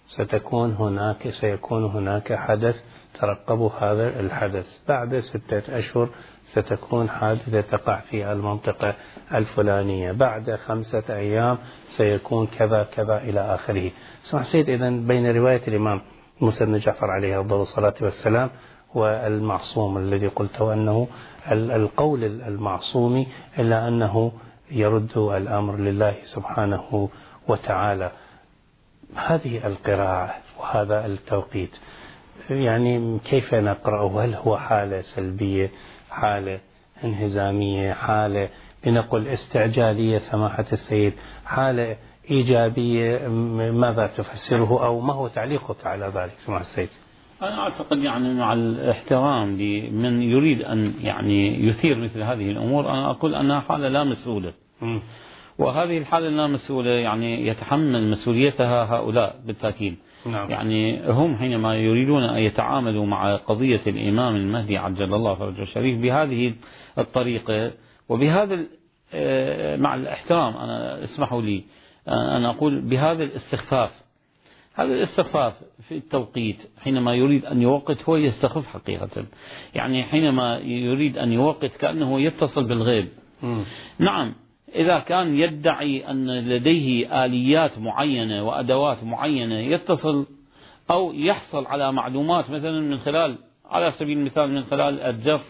سيكون هناك حدث، ترقبوا هذا الحدث، بعد 6 أشهر ستكون حادثة تقع في المنطقة الفلانية، بعد 5 أيام سيكون كذا كذا إلى آخره. سمع سيد، إذن بين رواية الإمام موسى بن جعفر عليه أفضل الصلاة والسلام والمعصوم الذي قلته أنه القول المعصوم إلا أنه يرد الأمر لله سبحانه وتعالى، هذه القراءة وهذا التوقيت يعني كيف نقرأه؟ هل هو حالة سلبية، حالة انهزامية، حالة لنقل استعجالية سماحة السيد، حالة إيجابية؟ ماذا تفسره أو ما هو تعليقك على ذلك سماحة السيد؟ أنا أعتقد يعني مع الاحترام لمن يريد أن يعني يثير مثل هذه الأمور، أنا أقول أنها حالة لا مسؤولة، وهذه الحالة اللا مسؤولة يعني يتحمل مسؤوليتها هؤلاء بالتأكيد. نعم. يعني هم حينما يريدون أن يتعاملوا مع قضية الإمام المهدي عجل الله فرجه الشريف بهذه الطريقة وبهذا مع الاحترام، أنا اسمحوا لي أن أقول بهذا الاستخفاف، هذا الاستخفاف في التوقيت حينما يريد أن يوقت هو يستخف حقيقة، يعني حينما يريد أن يوقت كأنه يتصل بالغيب. نعم، إذا كان يدعي أن لديه آليات معينة وأدوات معينة يتصل أو يحصل على معلومات مثلا من خلال، على سبيل المثال من خلال الجف،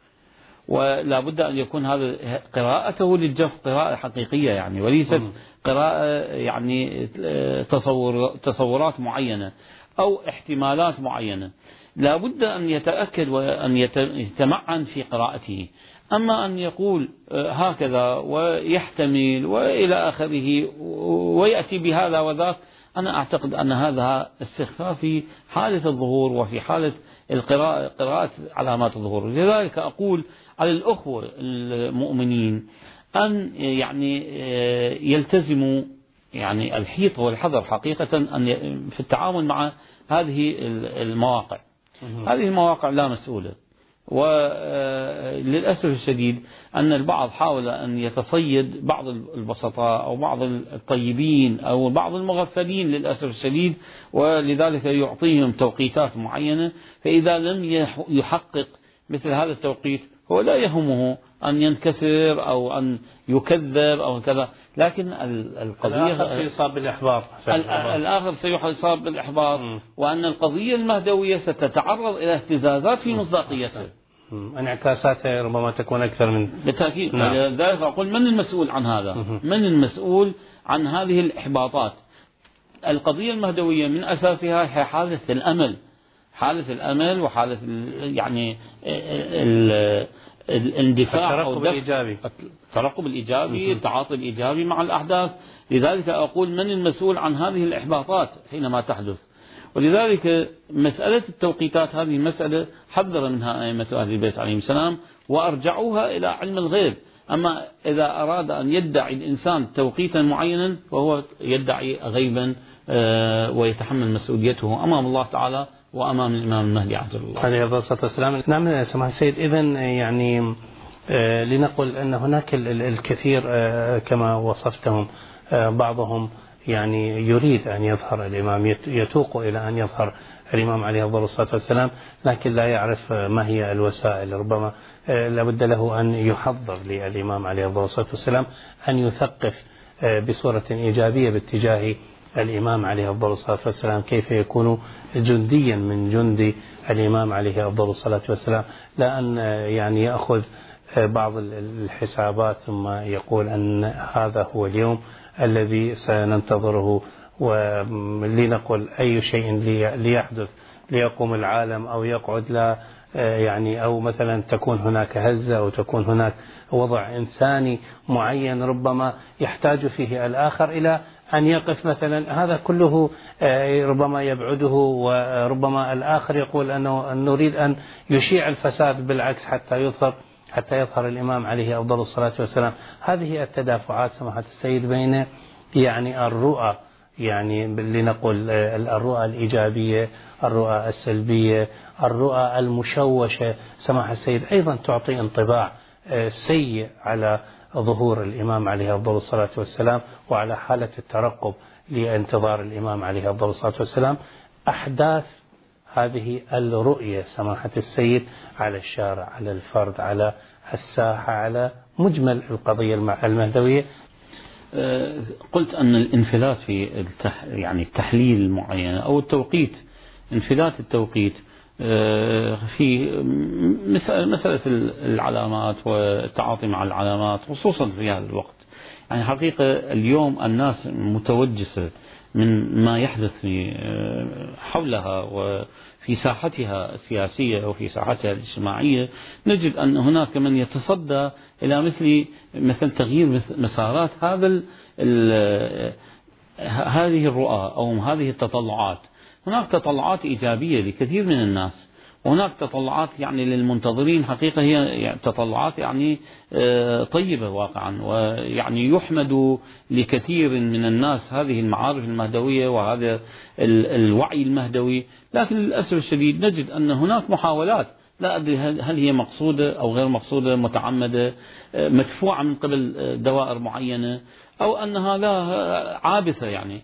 ولا بد أن يكون هذا قراءته للجف قراءة حقيقية يعني وليست قراءة يعني تصورات معينة أو احتمالات معينة، لا بد أن يتأكد وأن يتمعن في قراءته. أما أن يقول هكذا ويحتمل وإلى آخره ويأتي بهذا وذاك، أنا أعتقد أن هذا استخفاف في حالة الظهور وفي حالة قراءة علامات الظهور. لذلك أقول على الأخوة المؤمنين أن يعني يلتزموا يعني الحيطة والحذر حقيقة أن في التعامل مع هذه المواقع. هذه المواقع لا مسؤولة، وللأسف الشديد أن البعض حاول أن يتصيد بعض البسطاء أو بعض الطيبين أو بعض المغفلين للأسف الشديد، ولذلك يعطيهم توقيتات معينة، فإذا لم يحقق مثل هذا التوقيت هو لا يهمه أن ينكسر أو أن يكذب أو كذا، لكن القضية الآخر سيصاب بالإحباط، الآخر سيصاب بالإحباط، وأن القضية المهدوية ستتعرض إلى اهتزازات في مصداقيتها، انعكاساتها ربما تكون أكثر من بالتأكيد. لذلك أقول من المسؤول عن هذا؟ من المسؤول عن هذه الإحباطات؟ القضية المهدوية من أساسها هي حالة الأمل، حالة الأمل وحالة يعني الاندفاع أو الترقب الإيجابي، التعاطي الإيجابي مع الأحداث. لذلك أقول من المسؤول عن هذه الإحباطات حينما تحدث؟ ولذلك مسألة التوقيتات هذه مسألة حذر منها أئمة أهل البيت عليهم السلام وأرجعوها إلى علم الغيب. أما إذا أراد أن يدعي الإنسان توقيتا معينا فهو يدعي غيبا ويتحمل مسؤوليته أمام الله تعالى وأمام الإمام المهدي عجل الله عليه الصلاة والسلام. نعم سماحة السيد، إذن يعني لنقل أن هناك الكثير كما وصفتهم، بعضهم يعني يريد أن يظهر الإمام، يتوق إلى أن يظهر الإمام عليه أفضل الصلاة والسلام، لكن لا يعرف ما هي الوسائل. ربما لابد له أن يحضر للإمام عليه أفضل الصلاة والسلام أن يثقف بصورة إيجابية باتجاه الإمام عليه أفضل الصلاة والسلام، كيف يكون جنديا من جند الإمام عليه أفضل الصلاة والسلام، لا أن يعني يأخذ بعض الحسابات ثم يقول أن هذا هو اليوم الذي سننتظره، ولنقل أي شيء ليحدث ليقوم العالم أو يقعد، لا يعني أو مثلا تكون هناك هزة أو تكون هناك وضع إنساني معين ربما يحتاج فيه الآخر إلى أن يقف مثلا، هذا كله ربما يبعده، وربما الآخر يقول أنه نريد أن يشيع الفساد بالعكس حتى يظهر الإمام عليه أفضل الصلاة والسلام. هذه التدافعات سماحة السيد بين يعني الرؤى، يعني لنقل الرؤى الإيجابية، الرؤى السلبية، الرؤى المشوشة، سماحة السيد أيضا تعطي انطباع سيء على ظهور الإمام عليه أفضل الصلاة والسلام وعلى حالة الترقب لانتظار الإمام عليه أفضل الصلاة والسلام. أحداث هذه الرؤية سماحة السيد على الشارع، على الفرد، على الساحة، على مجمل القضية المهدوية. قلت أن الانفلات في يعني التحليل المعين أو التوقيت، انفلات التوقيت في مسألة العلامات والتعاطي مع العلامات خصوصا في هذا الوقت، يعني حقيقة اليوم الناس متوجسة من ما يحدث حولها وفي ساحتها السياسية وفي ساحتها الاجتماعية. نجد أن هناك من يتصدى إلى مثل تغيير مسارات هذه الرؤى أو هذه التطلعات. هناك تطلعات إيجابية لكثير من الناس، وهناك تطلعات يعني للمنتظرين حقيقة هي تطلعات يعني طيبة واقعا، ويعني يحمد لكثير من الناس هذه المعارف المهدوية وهذا الوعي المهدوي. لكن للأسف الشديد نجد أن هناك محاولات، لا أدري هل هي مقصودة أو غير مقصودة، متعمدة، مدفوعة من قبل دوائر معينة، أو أنها لا عابثة، يعني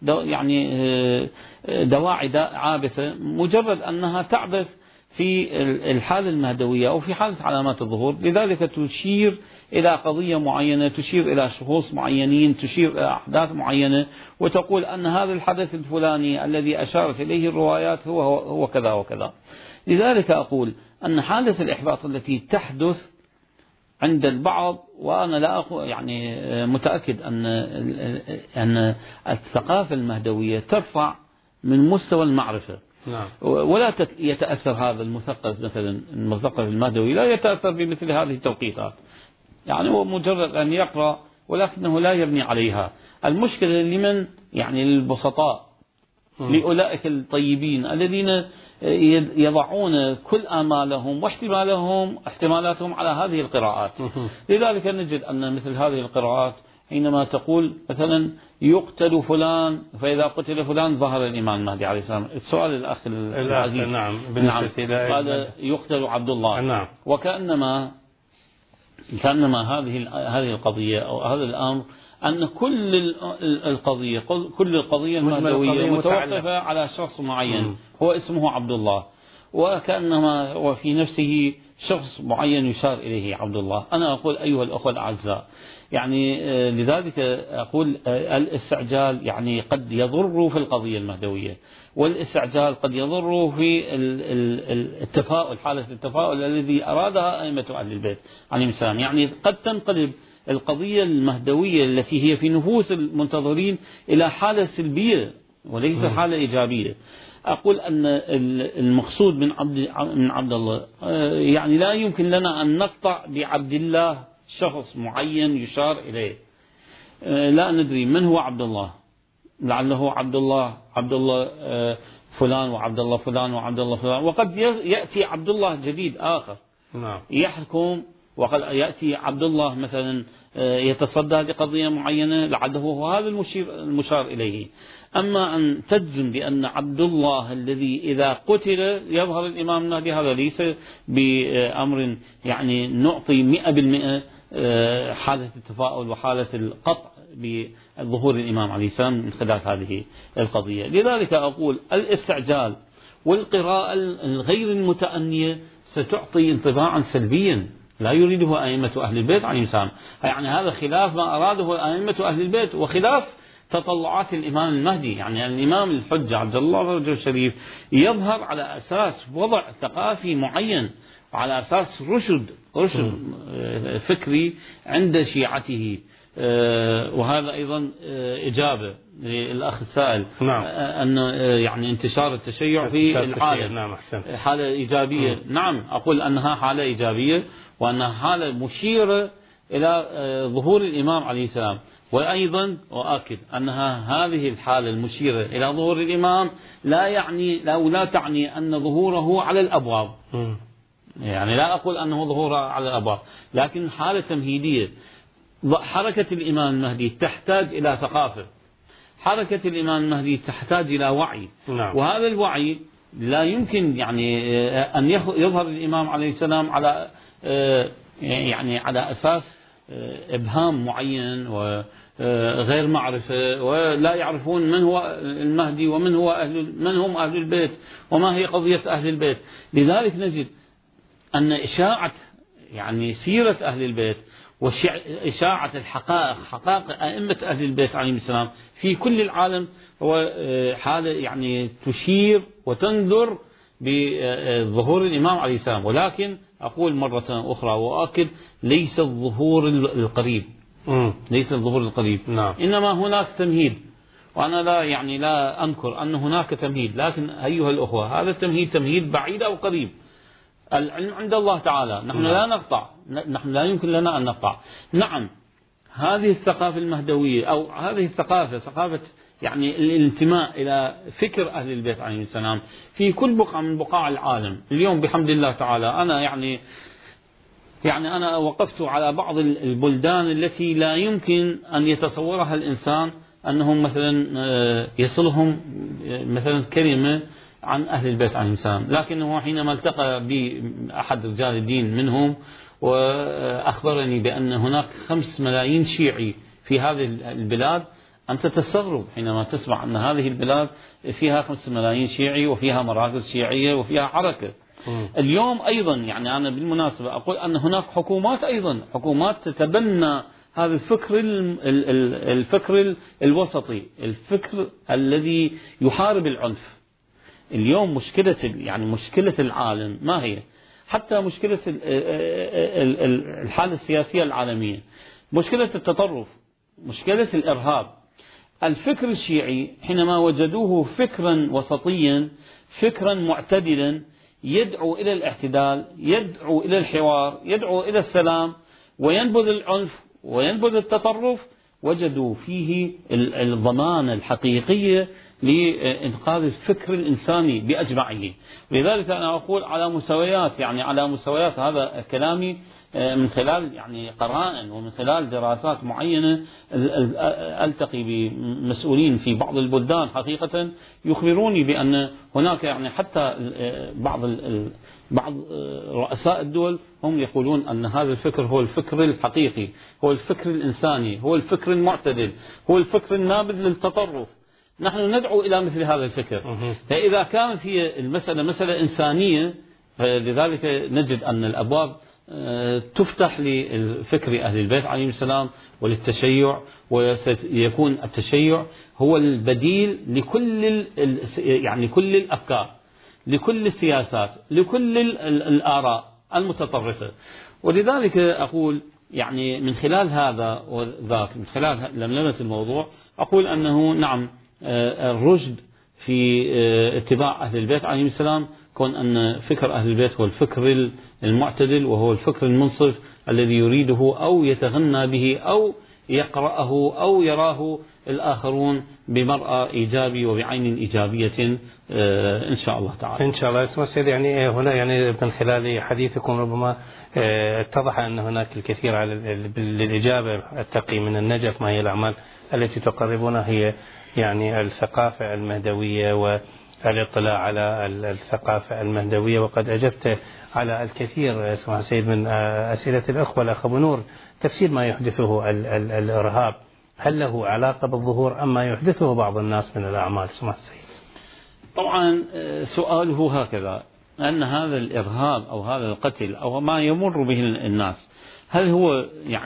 دواعي عابثة مجرد أنها تعبث في الحالة المهدوية أو في حالة علامات الظهور. لذلك تشير إلى قضية معينة، تشير إلى شخوص معينين، تشير إلى أحداث معينة، وتقول أن هذا الحدث الفلاني الذي أشارت إليه الروايات هو كذا وكذا. لذلك أقول أن حالة الإحباط التي تحدث عند البعض، وأنا لا يعني متأكد أن الثقافة المهدوية ترفع من مستوى المعرفة. نعم. ولا يتأثر هذا المثقف، مثلا المثقف المهدوي لا يتأثر بمثل هذه التوقيتات، يعني هو مجرد أن يقرأ ولكنه لا يبني عليها. المشكلة لمن يعني للبسطاء، لأولئك الطيبين الذين يضعون كل آمالهم واحتمالاتهم على هذه القراءات. لذلك نجد أن مثل هذه القراءات حينما تقول مثلا يقتل فلان، فإذا قتل فلان ظهر الإمام المهدي عليه السلام. السؤال الأخ العزيز، نعم، قال يقتل عبد الله. نعم. وكأنما هذه القضية أو هذا الأمر أن كل القضية المهدوية متوقفة على شخص معين هو اسمه عبد الله، وكأنما وفي نفسه شخص معين يشار إليه عبد الله. أنا أقول أيها الأخوة الأعزاء، يعني لذلك أقول الاستعجال يعني قد يضر في القضية المهدوية، والاستعجال قد يضر في التفاؤل، حالة التفاؤل الذي أرادها أئمة أهل البيت عليهم السلام. يعني قد تنقلب القضية المهدوية التي هي في نفوس المنتظرين إلى حالة سلبية وليس حالة إيجابية. أقول أن المقصود من عبد الله، يعني لا يمكن لنا أن نقطع بعبد الله شخص معين يشار إليه. لا ندري من هو عبد الله، لعله عبد الله فلان وعبد الله فلان وعبد الله فلان، وقد يأتي عبد الله جديد آخر يحكم، وقد يأتي عبد الله مثلا يتصدى لقضية معينة لعله هو هذا المشار إليه. أما أن تجزم بأن عبد الله الذي إذا قتل يظهر الإمام المهدي، هذا ليس بأمر يعني نعطي 100% حالة التفاؤل وحالة القطع بظهور الإمام عليه السلام من خلال هذه القضية. لذلك أقول الاستعجال والقراءة الغير المتأنية ستعطي انطباعا سلبيا لا يريده أئمة أهل البيت عليهم السلام. يعني هذا خلاف ما أراده أئمة أهل البيت وخلاف تطلعات الإمام المهدي. يعني الإمام الحجة عبد الله فرجه الشريف يظهر على أساس وضع ثقافي معين وعلى أساس رشد فكري عند شيعته. وهذا أيضا إجابة للأخ السائل. نعم. أن يعني انتشار التشيع في العالم نعم حالة إيجابية. نعم أقول أنها حالة إيجابية وأنها حالة مشيرة إلى ظهور الإمام عليه السلام. وأيضا أؤكد أنها هذه الحالة المشيرة إلى ظهور الإمام لا تعني أن ظهوره على الأبواب. يعني لا أقول أنه ظهوره على الأبواب، لكن حالة تمهيدية. حركة الإمام المهدي تحتاج إلى ثقافة، حركة الإمام المهدي تحتاج إلى وعي. نعم. وهذا الوعي لا يمكن يعني أن يظهر الإمام عليه السلام على يعني على أساس إبهام معين وغير معرفة، ولا يعرفون من هو المهدي ومن من هم أهل البيت وما هي قضية أهل البيت. لذلك نجد أن إشاعة يعني سيرة أهل البيت وإشاعة الحقائق، حقائق أئمة أهل البيت عليهم السلام في كل العالم، هو حالة يعني تشير وتنذر بظهور الإمام عليه السلام. ولكن أقول مرة أخرى وأؤكد ليس الظهور القريب، ليس الظهور القريب. نعم. إنما هناك تمهيد، وأنا لا أنكر أن هناك تمهيد، لكن أيها الأخوة هذا التمهيد تمهيد بعيد أو قريب. العلم عند الله تعالى، نحن لا نقطع، نحن لا يمكن لنا أن نقطع. نعم هذه الثقافة المهدوية أو هذه الثقافة، ثقافة يعني الانتماء إلى فكر أهل البيت عليهم السلام في كل بقعة من بقاع العالم. اليوم بحمد الله تعالى أنا يعني أنا وقفت على بعض البلدان التي لا يمكن أن يتصورها الإنسان أنهم مثلا يصلهم مثلا كلمة عن أهل البيت عليهم السلام، لكنه حينما التقى بأحد رجال الدين منهم وأخبرني بأن هناك 5 ملايين شيعي في هذه البلاد، أنت تستغرب حينما تسمع أن هذه البلاد فيها 5 ملايين شيعي وفيها مراكز شيعية وفيها حركة. اليوم أيضا يعني أنا بالمناسبة أقول أن هناك حكومات أيضا حكومات تتبنى هذا الفكر الوسطي، الفكر الذي يحارب العنف. اليوم مشكلة العالم ما هي؟ حتى مشكلة الحالة السياسية العالمية، مشكلة التطرف، مشكلة الإرهاب. الفكر الشيعي حينما وجدوه فكرا وسطيا، فكرا معتدلا يدعو إلى الاعتدال، يدعو إلى الحوار، يدعو إلى السلام، وينبذ العنف وينبذ التطرف، وجدوا فيه الضمانة الحقيقية لإنقاذ الفكر الإنساني بأجمعه. لذلك أنا أقول على مستويات، على مستويات هذا كلامي من خلال قرائن ومن خلال دراسات معينة، ألتقي بمسؤولين في بعض البلدان حقيقة يخبروني بأن هناك حتى بعض رؤساء الدول هم يقولون أن هذا الفكر هو الفكر الحقيقي، هو الفكر الإنساني، هو الفكر المعتدل، هو الفكر النابذ للتطرف. نحن ندعو إلى مثل هذا الفكر. فإذا كانت هي المسألة مسألة إنسانية، لذلك نجد أن الأبواب تفتح لفكر أهل البيت عليهم السلام وللتشيع، وسيكون التشيع هو البديل لكل كل الأفكار، لكل السياسات، لكل الآراء المتطرفة. ولذلك أقول من خلال هذا وذاك، من خلال لملمة الموضوع، أقول أنه نعم الرشد في اتباع أهل البيت عليهم السلام، كون أن فكر أهل البيت هو الفكر المعتدل وهو الفكر المنصف الذي يريده أو يتغنى به أو يقرأه أو يراه الآخرون بمرأة إيجابي وبعين إيجابية إن شاء الله تعالى. إن شاء الله. اسمع سيد، هنا من خلال حديثكم ربما اتضح أن هناك الكثير للإجابة. التقي من النجف، ما هي الأعمال التي تقربنا؟ هي الثقافة المهدوية والاطلاع على الثقافة المهدوية، وقد أجبت على الكثير سمع سيد من أسئلة الأخوة. الأخ أبو نور، تفسير ما يحدثه الإرهاب هل له علاقة بالظهور أم ما يحدثه بعض الناس من الأعمال سمع سيد؟ طبعا سؤاله هكذا، أن هذا الإرهاب أو هذا القتل أو ما يمر به الناس هل هو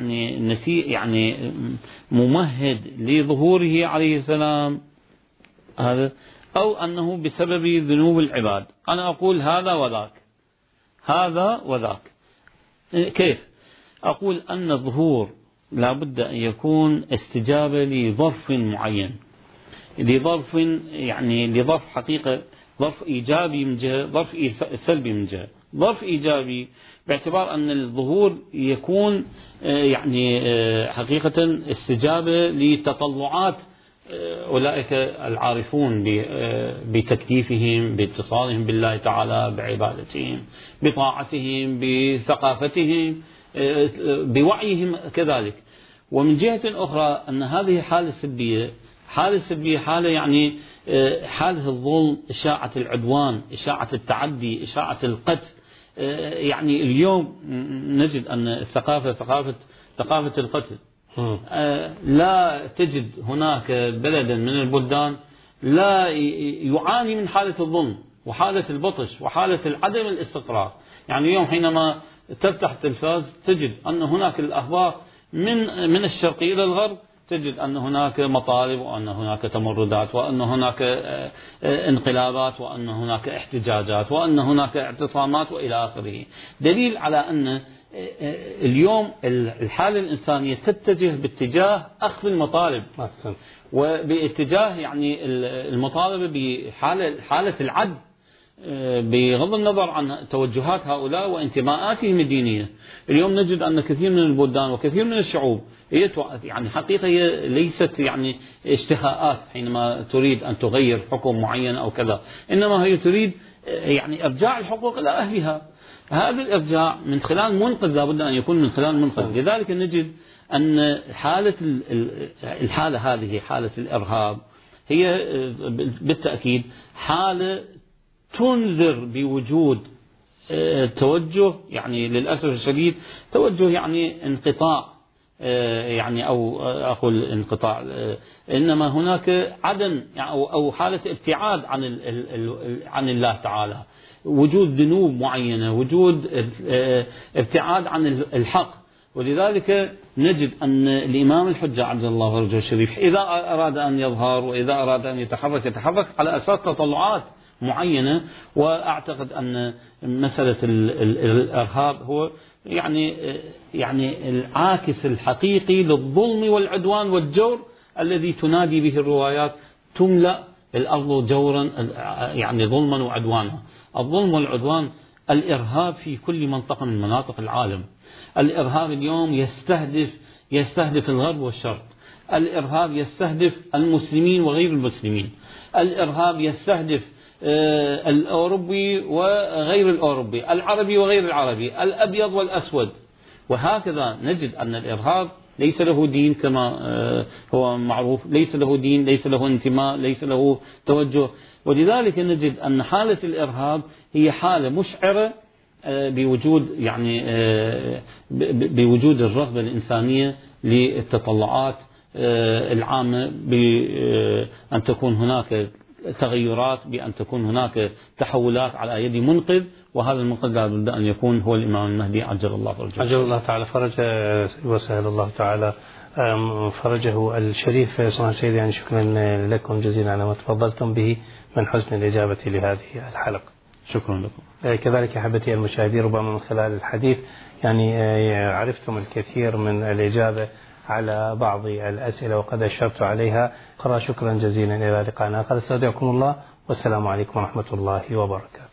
يعني ممهد لظهوره عليه السلام هذا، أو أنه بسبب ذنوب العباد؟ أنا أقول هذا وذاك، هذا وذاك. كيف؟ أقول أن الظهور لا بد أن يكون استجابة لظرف معين، لظرف يعني لظرف حقيقة، ظرف إيجابي من جهة، ظرف سلبي من جهة. ظرف إيجابي باعتبار أن الظهور يكون يعني حقيقة استجابة لتطلعات أولئك العارفون بتكليفهم، باتصالهم بالله تعالى، بعبادتهم، بطاعتهم، بثقافتهم، بوعيهم كذلك. ومن جهة أخرى أن هذه حالة سلبية، حالة يعني حالة الظلم، إشاعة العدوان، إشاعة التعدي، إشاعة القتل. يعني اليوم نجد أن ثقافة القتل، لا تجد هناك بلدا من البلدان لا يعاني من حالة الظلم وحالة البطش وحالة عدم الاستقرار. يعني اليوم حينما تفتح التلفاز تجد أن هناك الأخبار من الشرق إلى الغرب، تجد أن هناك مطالب، وأن هناك تمردات، وأن هناك انقلابات، وأن هناك احتجاجات، وأن هناك اعتصامات وإلى آخره. دليل على أن اليوم الحالة الإنسانية تتجه باتجاه أخذ المطالب، وباتجاه يعني المطالبة بحالة العدل، بغض النظر عن توجهات هؤلاء وانتماءاتهم الدينية. اليوم نجد أن كثير من البلدان وكثير من الشعوب هي يعني حقيقة هي ليست يعني اشتهاءات حينما تريد أن تغير حكم معين أو كذا، إنما هي تريد يعني إرجاع الحقوق إلى أهلها. هذا الإرجاع من خلال منقذ، لابد أن يكون من خلال منقذ. لذلك نجد أن الحالة هذه، حالة الإرهاب، هي بالتأكيد حالة تنذر بوجود توجه، يعني للأسف الشديد توجه يعني انقطاع، يعني أو أقول انقطاع، إنما هناك عدم أو حالة ابتعاد عن الله تعالى، وجود ذنوب معينة، وجود ابتعاد عن الحق. ولذلك نجد أن الإمام الحجة عجل الله فرجه الشريف إذا أراد أن يظهر وإذا أراد أن يتحرك على أساس تطلعات معينة. وأعتقد أن مسألة الإرهاب هو يعني العاكس الحقيقي للظلم والعدوان والجور الذي تنادي به الروايات: تملأ الأرض جورا، يعني ظلما وعدوانا. الظلم والعدوان، الإرهاب في كل منطقة من مناطق العالم. الإرهاب اليوم يستهدف الغرب والشرق. الإرهاب يستهدف المسلمين وغير المسلمين. الإرهاب يستهدف الأوروبي وغير الأوروبي، العربي وغير العربي، الأبيض والأسود. وهكذا نجد أن الإرهاب ليس له دين كما هو معروف، ليس له دين، ليس له انتماء، ليس له توجه. ولذلك نجد أن حالة الإرهاب هي حالة مشعرة بوجود يعني بوجود الرغبة الإنسانية للتطلعات العامة، بأن تكون هناك تغيرات، بأن تكون هناك تحولات على يد منقذ. وهذا المنقذ لابد أن يكون هو الإمام المهدي عجل الله فرجه. عجل الله تعالى فرجه وسهل الله تعالى فرجه الشريف. سماحة السيد، يعني شكرا لكم جزيلا على ما تفضلتم به من حسن الإجابة لهذه الحلقة. شكرا لكم. كذلك أحبتي المشاهدين، ربما من خلال الحديث يعني عرفتم الكثير من الإجابة على بعض الأسئلة وقد أشرت عليها. شكرا جزيلا، إلى لقاء آخر. استودعكم الله، والسلام عليكم ورحمة الله وبركاته.